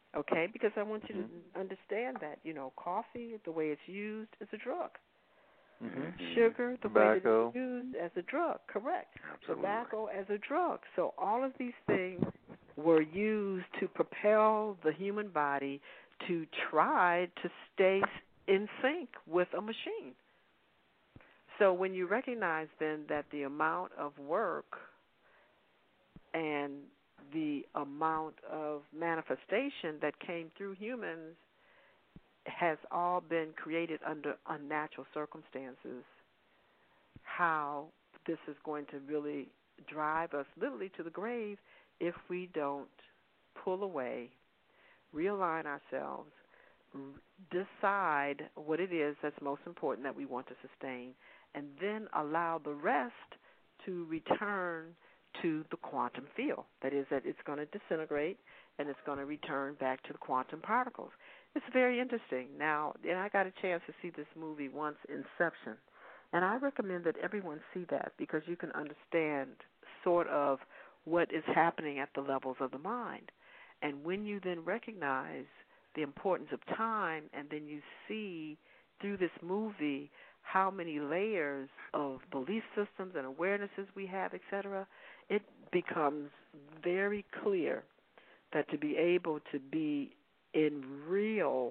Okay, because I want you Mhm. to understand that, you know, coffee, the way it's used, is a drug. Mhm. Sugar, the Tobacco. way that it's used as a drug, correct. Absolutely. Tobacco as a drug. So all of these things were used to propel the human body to try to stay in sync with a machine. So when you recognize then that the amount of work and the amount of manifestation that came through humans has all been created under unnatural circumstances, how this is going to really drive us literally to the grave if we don't pull away, realign ourselves, decide what it is that's most important that we want to sustain, and then allow the rest to return to the quantum field. That is, that it's going to disintegrate and it's going to return back to the quantum particles. It's very interesting. Now, and I got a chance to see this movie once, Inception, and I recommend that everyone see that because you can understand sort of what is happening at the levels of the mind. And when you then recognize the importance of time and then you see through this movie how many layers of belief systems and awarenesses we have, et cetera, it becomes very clear that to be able to be in reality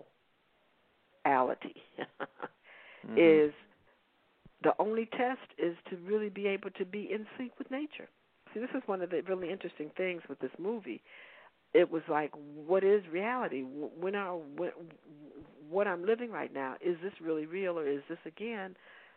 Mhm. is the only test is to really be able to be in sync with nature. See, this is one of the really interesting things with this movie. It was like, what is reality? When are, when, what I'm living right now, is this really real, or is this, again,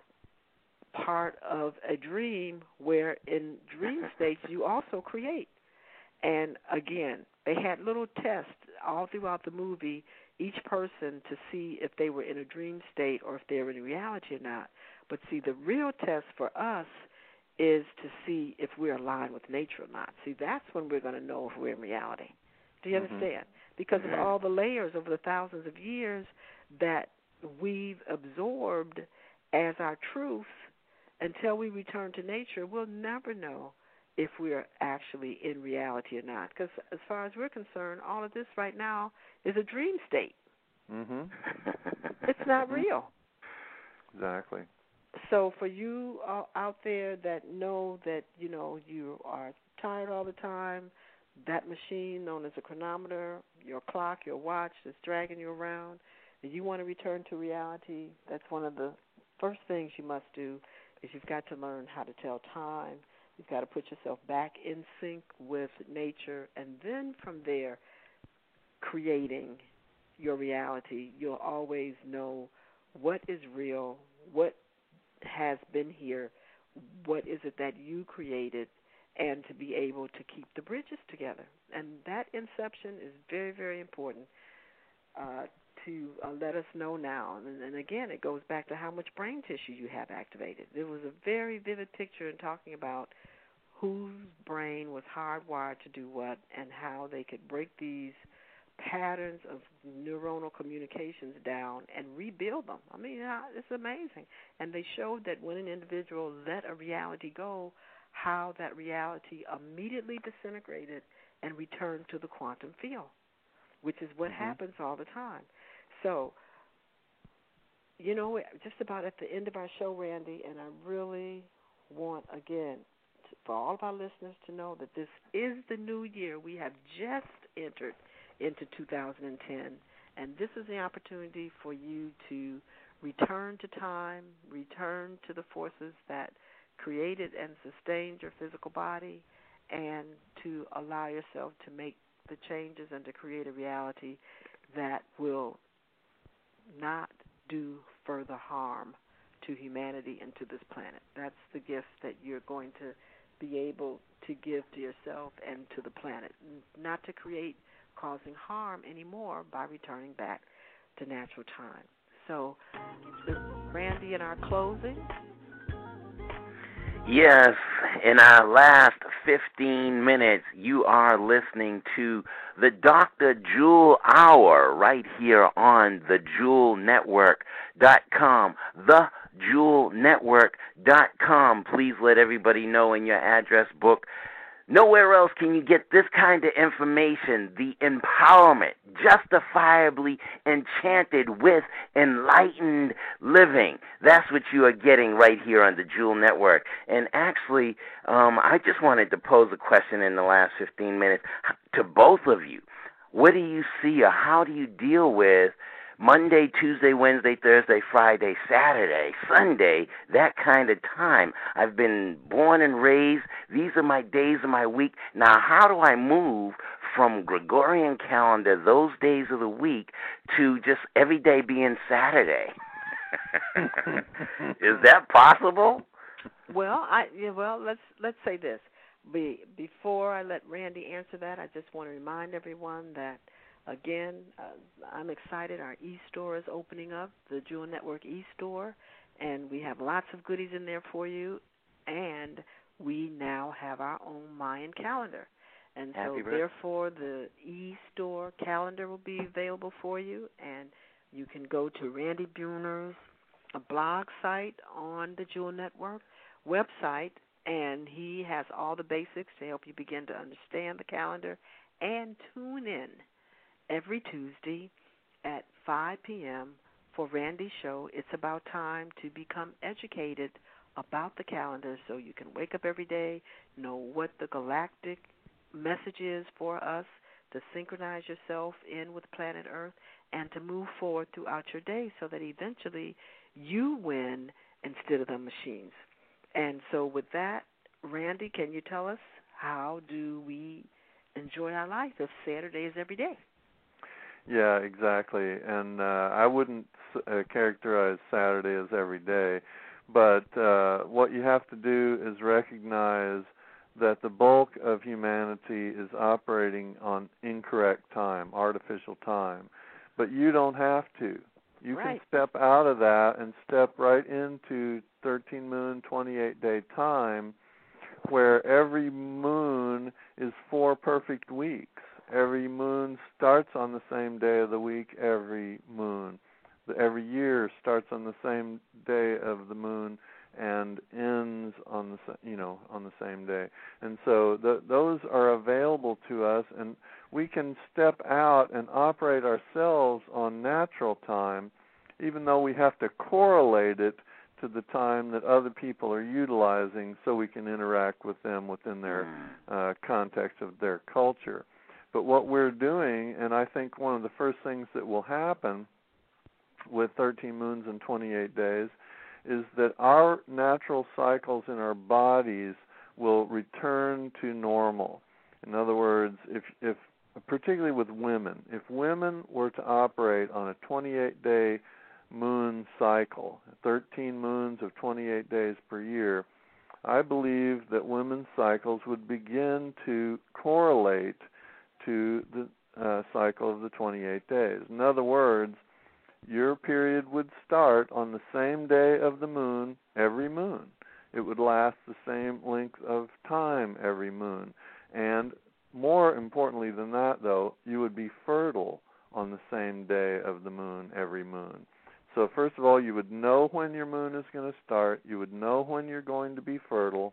part of a dream where in dream states you also create? And, again, they had little tests all throughout the movie, each person to see if they were in a dream state or if they were in reality or not. But, see, the real test for us is to see if we're aligned with nature or not. See, that's when we're going to know if we're in reality. Do you Mhm. understand? Because Mhm. of all the layers over the thousands of years that we've absorbed as our truth, until we return to nature, we'll never know if we're actually in reality or not. Because as far as we're concerned, all of this right now is a dream state. Mhm. It's not real. Exactly. So for you uh, out there that know that, you know, you are tired all the time, that machine known as a chronometer, your clock, your watch that's dragging you around, and you want to return to reality, that's one of the first things you must do is you've got to learn how to tell time. You've got to put yourself back in sync with nature, and then from there, creating your reality. You'll always know what is real, what has been here, what is it that you created, and to be able to keep the bridges together. And that inception is very, very important uh, to uh, let us know now. And, and again, it goes back to how much brain tissue you have activated. There was a very vivid picture in talking about whose brain was hardwired to do what and how they could break these patterns of neuronal communications down and rebuild them. I mean, it's amazing. And they showed that when an individual let a reality go, how that reality immediately disintegrated and returned to the quantum field, which is what Mm-hmm. happens all the time. So, you know, we're just about at the end of our show, Randy, and I really want, again, to, for all of our listeners to know that this is the new year. We have just entered into two thousand ten, and this is the opportunity for you to return to time, return to the forces that created and sustained your physical body, and to allow yourself to make the changes and to create a reality that will not do further harm to humanity and to this planet. That's the gift that you're going to be able to give to yourself and to the planet, not to create causing harm anymore by returning back to natural time. So, Randy, in our closing. Yes, in our last fifteen minutes, you are listening to the Doctor Jewel Hour right here on the jewel network dot com, the jewel network dot com. Please let everybody know in your address book. Nowhere else can you get this kind of information, the empowerment, justifiably enchanted with enlightened living. That's what you are getting right here on the Jewel Network. And actually, um, I just wanted to pose a question in the last fifteen minutes to both of you. What do you see, or how do you deal with Monday, Tuesday, Wednesday, Thursday, Friday, Saturday, Sunday, that kind of time? I've been born and raised. These are my days of my week. Now, how do I move from Gregorian calendar, those days of the week, to just every day being Saturday? Is that possible? Well, I yeah, well, let's let's say this. Be, before I let Randy answer that, I just want to remind everyone that, again, uh, I'm excited. Our e-store is opening up, the Jewel Network e-store, and we have lots of goodies in there for you, and we now have our own Mayan calendar. And so, Happy birthday. therefore, the e-store calendar will be available for you, and you can go to Randy Buhner's blog site on the Jewel Network website, and he has all the basics to help you begin to understand the calendar, and tune in every Tuesday at five p.m. for Randy's show. It's about time to become educated about the calendar so you can wake up every day, know what the galactic message is for us, to synchronize yourself in with planet Earth, and to move forward throughout your day so that eventually you win instead of the machines. And so with that, Randy, can you tell us how do we enjoy our life if Saturday is every day? Yeah, exactly. And uh, I wouldn't uh, characterize Saturday as every day, but uh, what you have to do is recognize that the bulk of humanity is operating on incorrect time, artificial time. But you don't have to. You right. can step out of that and step right into thirteen moon, twenty-eight day time, where every moon is four perfect weeks. Every moon starts on the same day of the week, every moon. Every year starts on the same day of the moon and ends on the you know on the same day. And so the, those are available to us, and we can step out and operate ourselves on natural time, even though we have to correlate it to the time that other people are utilizing so we can interact with them within their uh, context of their culture. But what we're doing, and I think one of the first things that will happen with thirteen moons and twenty-eight days, is that our natural cycles in our bodies will return to normal. In other words, if, if particularly with women, if women were to operate on a twenty-eight day moon cycle, thirteen moons of twenty-eight days per year, I believe that women's cycles would begin to correlate to the uh, cycle of the twenty-eight days. In other words, your period would start on the same day of the moon every moon. It would last the same length of time every moon. And more importantly than that, though, you would be fertile on the same day of the moon every moon. So first of all, you would know when your moon is going to start. You would know when you're going to be fertile.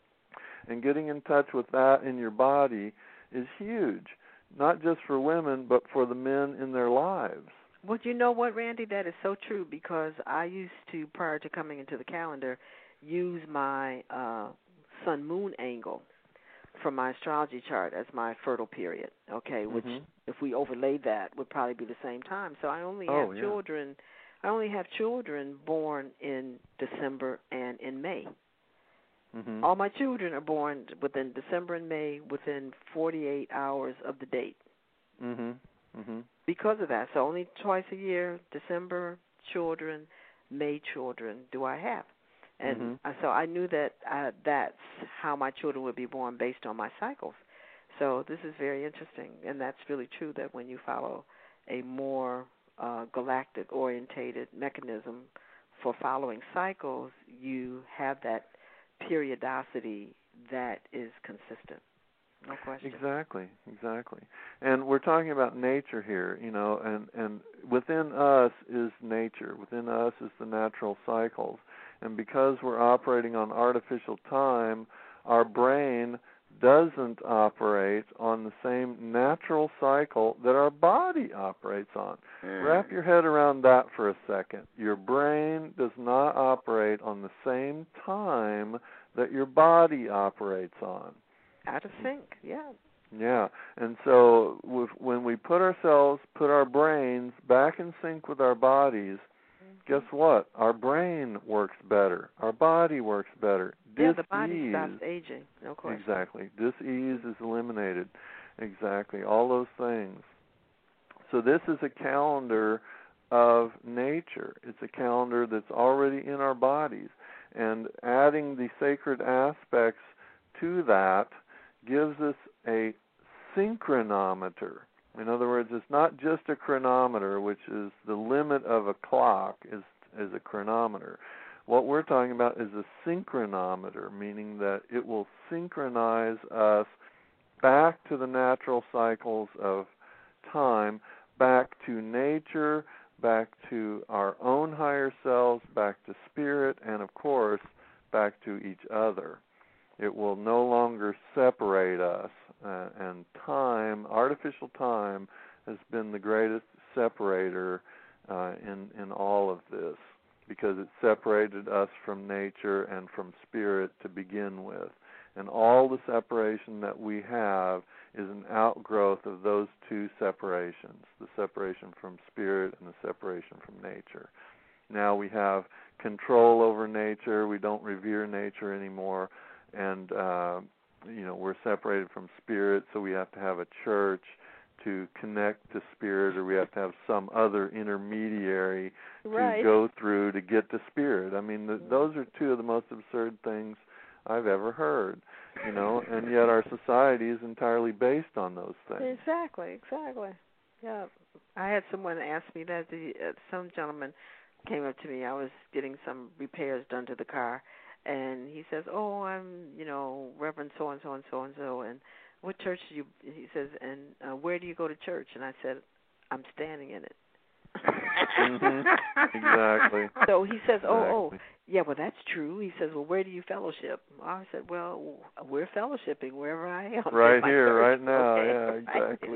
And getting in touch with that in your body is huge, not just for women, but for the men in their lives. Well, you know what, Randy? That is so true, because I used to, prior to coming into the calendar, use my uh, sun-moon angle from my astrology chart as my fertile period, okay, which mm-hmm. if we overlaid that would probably be the same time. So I only oh, have yeah. children I only have children born in December and in May. Mm-hmm. All my children are born within December and May within forty-eight hours of the date. Mm-hmm. Mm-hmm. Because of that, so only twice a year, December children, May children, do I have. And mm-hmm. so I knew that uh, that's how my children would be born based on my cycles. So this is very interesting, and that's really true that when you follow a more uh, galactic-orientated mechanism for following cycles, you have that periodicity that is consistent. No question. Exactly, exactly. And we're talking about nature here, you know, and, and within us is nature. Within us is the natural cycles. And because we're operating on artificial time, our brain doesn't operate on the same natural cycle that our body operates on. Mm. Wrap your head around that for a second. Your brain does not operate on the same time that your body operates on. Out of sync, yeah. Yeah, and so with, when we put ourselves, put our brains back in sync with our bodies, mm-hmm. guess what? Our brain works better. Our body works better. Yeah, the body stops aging, no question. Exactly. Dis-ease is eliminated. Exactly. All those things. So this is a calendar of nature. It's a calendar that's already in our bodies. And adding the sacred aspects to that gives us a synchronometer. In other words, it's not just a chronometer, which is the limit of a clock is, is a chronometer. What we're talking about is a synchronometer, meaning that it will synchronize us back to the natural cycles of time, back to nature, back to our own higher selves, back to spirit, and of course, back to each other. It will no longer separate us, uh, and time, artificial time, has been the greatest separator uh, in, in all of this, because it separated us from nature and from spirit to begin with. And all the separation that we have is an outgrowth of those two separations, the separation from spirit and the separation from nature. Now we have control over nature. We don't revere nature anymore. And, uh, you know, we're separated from spirit, so we have to have a church to connect to spirit, or we have to have some other intermediary right. to go through to get to spirit. I mean, the, those are two of the most absurd things I've ever heard, you know, and yet our society is entirely based on those things. Exactly, exactly. Yeah. I had someone ask me that. The, uh, some gentleman came up to me. I was getting some repairs done to the car, and he says, oh, I'm, you know, Reverend so-and-so and so-and-so, and what church do you, he says, and uh, where do you go to church? And I said, I'm standing in it. mm-hmm. Exactly. So he says, oh, exactly. oh, yeah, well, that's true. He says, well, where do you fellowship? I said, well, we're fellowshipping wherever I am. Right here, church. right now, okay. yeah, exactly.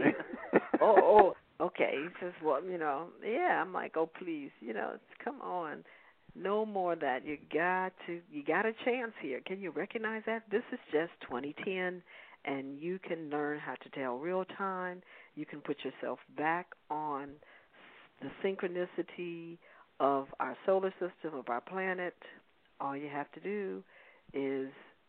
oh, oh, okay. He says, well, you know, yeah. I'm like, oh, please, you know, come on. No more of that. You got to, you got a chance here. Can you recognize that? This is just twenty ten, and you can learn how to tell real time. You can put yourself back on the synchronicity of our solar system, of our planet. All you have to do is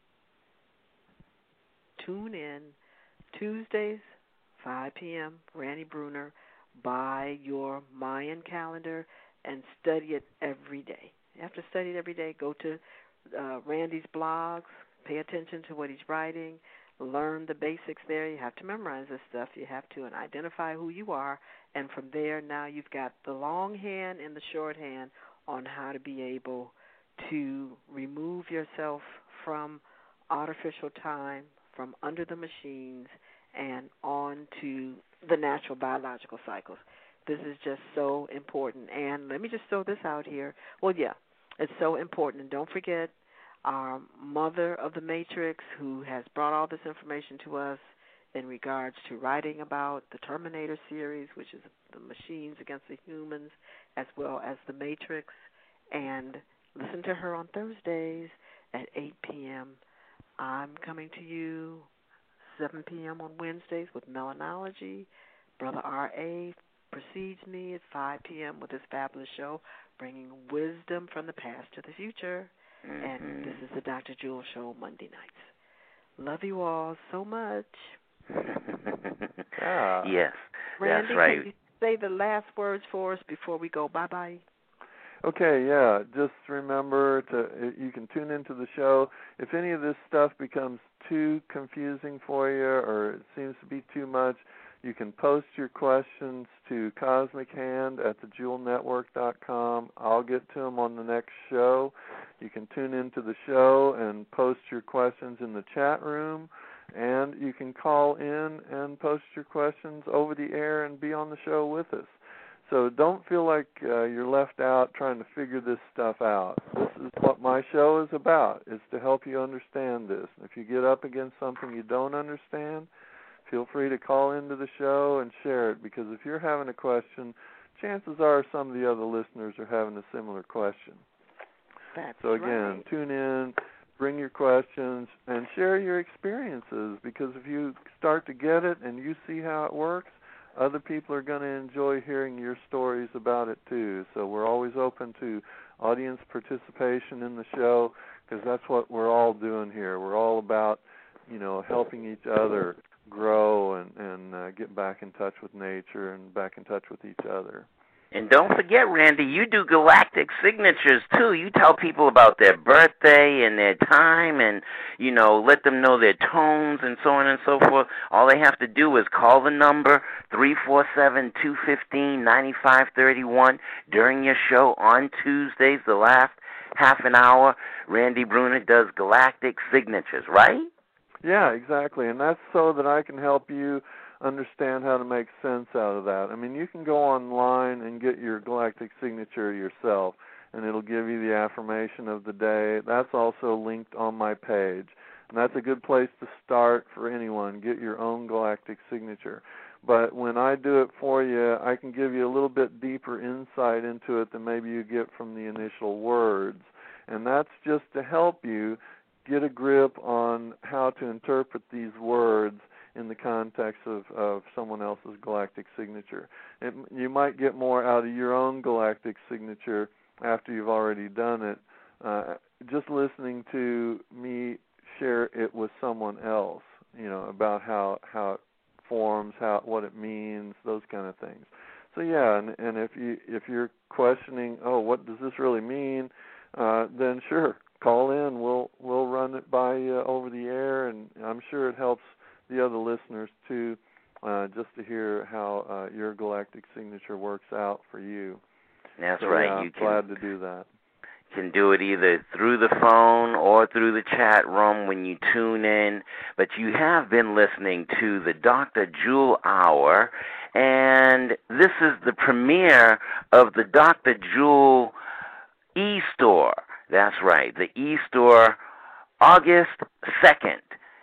tune in Tuesdays, five p.m., Randy Bruner, buy your Mayan calendar and study it every day. You have to study it every day. Go to uh, Randy's blogs, pay attention to what he's writing, learn the basics there. You have to memorize this stuff. You have to and identify who you are, and from there now you've got the longhand and the shorthand on how to be able to remove yourself from artificial time, from under the machines, and on to the natural biological cycles. This is just so important. And let me just throw this out here. Well, yeah, it's so important. And don't forget our mother of the Matrix, who has brought all this information to us in regards to writing about the Terminator series, which is the machines against the humans, as well as the Matrix. And listen to her on Thursdays at eight p.m. I'm coming to you seven p.m. on Wednesdays with Melanology. Brother R A precedes me at five p.m. with his fabulous show, bringing wisdom from the past to the future. Mm-hmm. And this is the Doctor Jewel Show Monday nights. Love you all so much. ah, yes, Randy, that's right. Can you say the last words for us before we go bye-bye? Okay, yeah, just remember to you can tune into the show. If any of this stuff becomes too confusing for you or it seems to be too much, you can post your questions to Cosmic Hand at the jewel network dot com. I'll get to them on the next show. You can tune into the show and post your questions in the chat room, and you can call in and post your questions over the air and be on the show with us. So don't feel like uh, you're left out trying to figure this stuff out. This is what my show is about, is to help you understand this. And if you get up against something you don't understand, feel free to call into the show and share it, because if you're having a question, chances are some of the other listeners are having a similar question. That's so again, right. Tune in, bring your questions, and share your experiences, because if you start to get it and you see how it works, other people are going to enjoy hearing your stories about it too. So we're always open to audience participation in the show, because that's what we're all doing here. We're all about, you know, helping each other grow and, and uh, get back in touch with nature and back in touch with each other. And don't forget, Randy, you do galactic signatures, too. You tell people about their birthday and their time and, you know, let them know their tones and so on and so forth. All they have to do is call the number three four seven, two one five, nine five three one during your show on Tuesdays, the last half an hour. Randy Bruner does galactic signatures, right? Yeah, exactly. And that's so that I can help you understand how to make sense out of that. I mean, you can go online and get your galactic signature yourself, and it'll give you the affirmation of the day. That's also linked on my page, and that's a good place to start for anyone. Get your own galactic signature. But when I do it for you, I can give you a little bit deeper insight into it than maybe you get from the initial words, and that's just to help you get a grip on how to interpret these words in the context of, of someone else's galactic signature. It, you might get more out of your own galactic signature after you've already done it, uh, just listening to me share it with someone else, you know, about how, how it forms, how what it means, those kind of things. So yeah, and, and if you if you're questioning, oh, what does this really mean? Uh, then sure, call in. We'll we'll run it by you over the air, and I'm sure it helps the other listeners too, uh, just to hear how uh, your galactic signature works out for you. That's so, right. Yeah, you I'm glad to do that. Can do it either through the phone or through the chat room when you tune in. But you have been listening to the Doctor Jewel Hour, and this is the premiere of the Doctor Jewel e-store. That's right, the e-store, August second,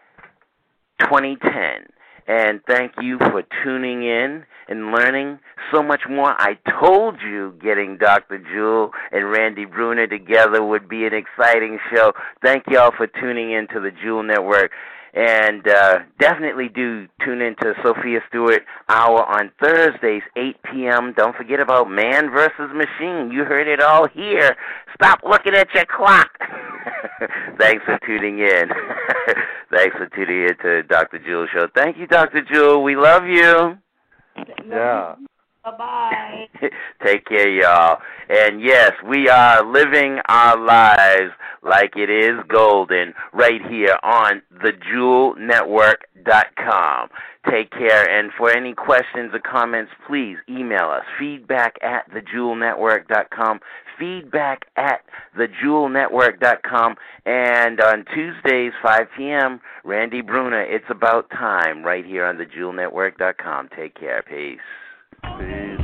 twenty ten. And thank you for tuning in and learning so much more. I told you getting Doctor Jewel and Randy Bruner together would be an exciting show. Thank you all for tuning in to the Jewel Network. And uh, definitely do tune into Sophia Stewart Hour on Thursdays, eight p.m. Don't forget about Man versus Machine. You heard it all here. Stop looking at your clock. Thanks for tuning in. Thanks for tuning in to Doctor Jewel Show. Thank you, Doctor Jewel. We love you. Yeah. Bye-bye. Take care, y'all. And yes, we are living our lives like it is golden right here on the jewel network dot com. Take care, and for any questions or comments, please email us, feedback at the jewel network dot com, feedback at the jewel network dot com, and on Tuesdays, five p.m., Randy Bruner, It's About Time, right here on the jewel network dot com. Take care. Peace. Peace.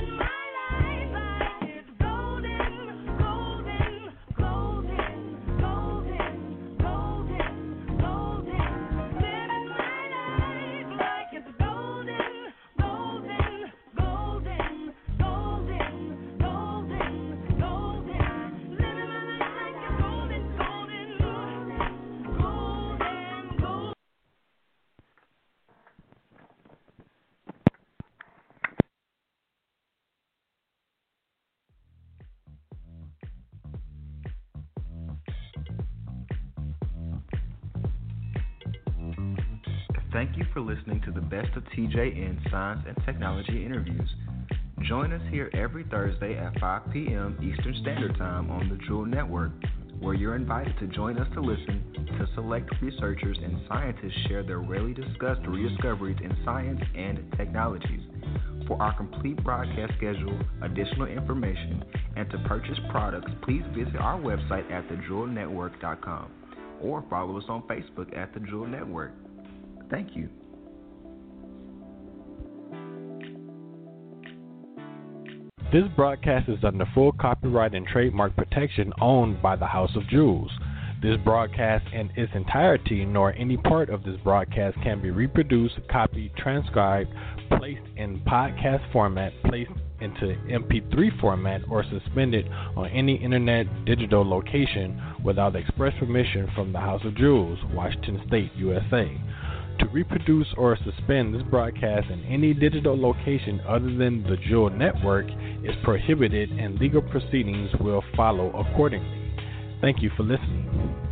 Thank you for listening to the Best of T J N Science and Technology interviews. Join us here every Thursday at five p.m. Eastern Standard Time on the Jewel Network, where you're invited to join us to listen to select researchers and scientists share their rarely discussed rediscoveries in science and technologies. For our complete broadcast schedule, additional information, and to purchase products, please visit our website at the jewel network dot com or follow us on Facebook at The Jewel Network. Thank you. This broadcast is under full copyright and trademark protection owned by the House of Jules. This broadcast in its entirety, nor any part of this broadcast, can be reproduced, copied, transcribed, placed in podcast format, placed into M P three format, or suspended on any internet digital location without express permission from the House of Jules, Washington State, U S A. To reproduce or suspend this broadcast in any digital location other than the Jewel Network is prohibited, and legal proceedings will follow accordingly. Thank you for listening.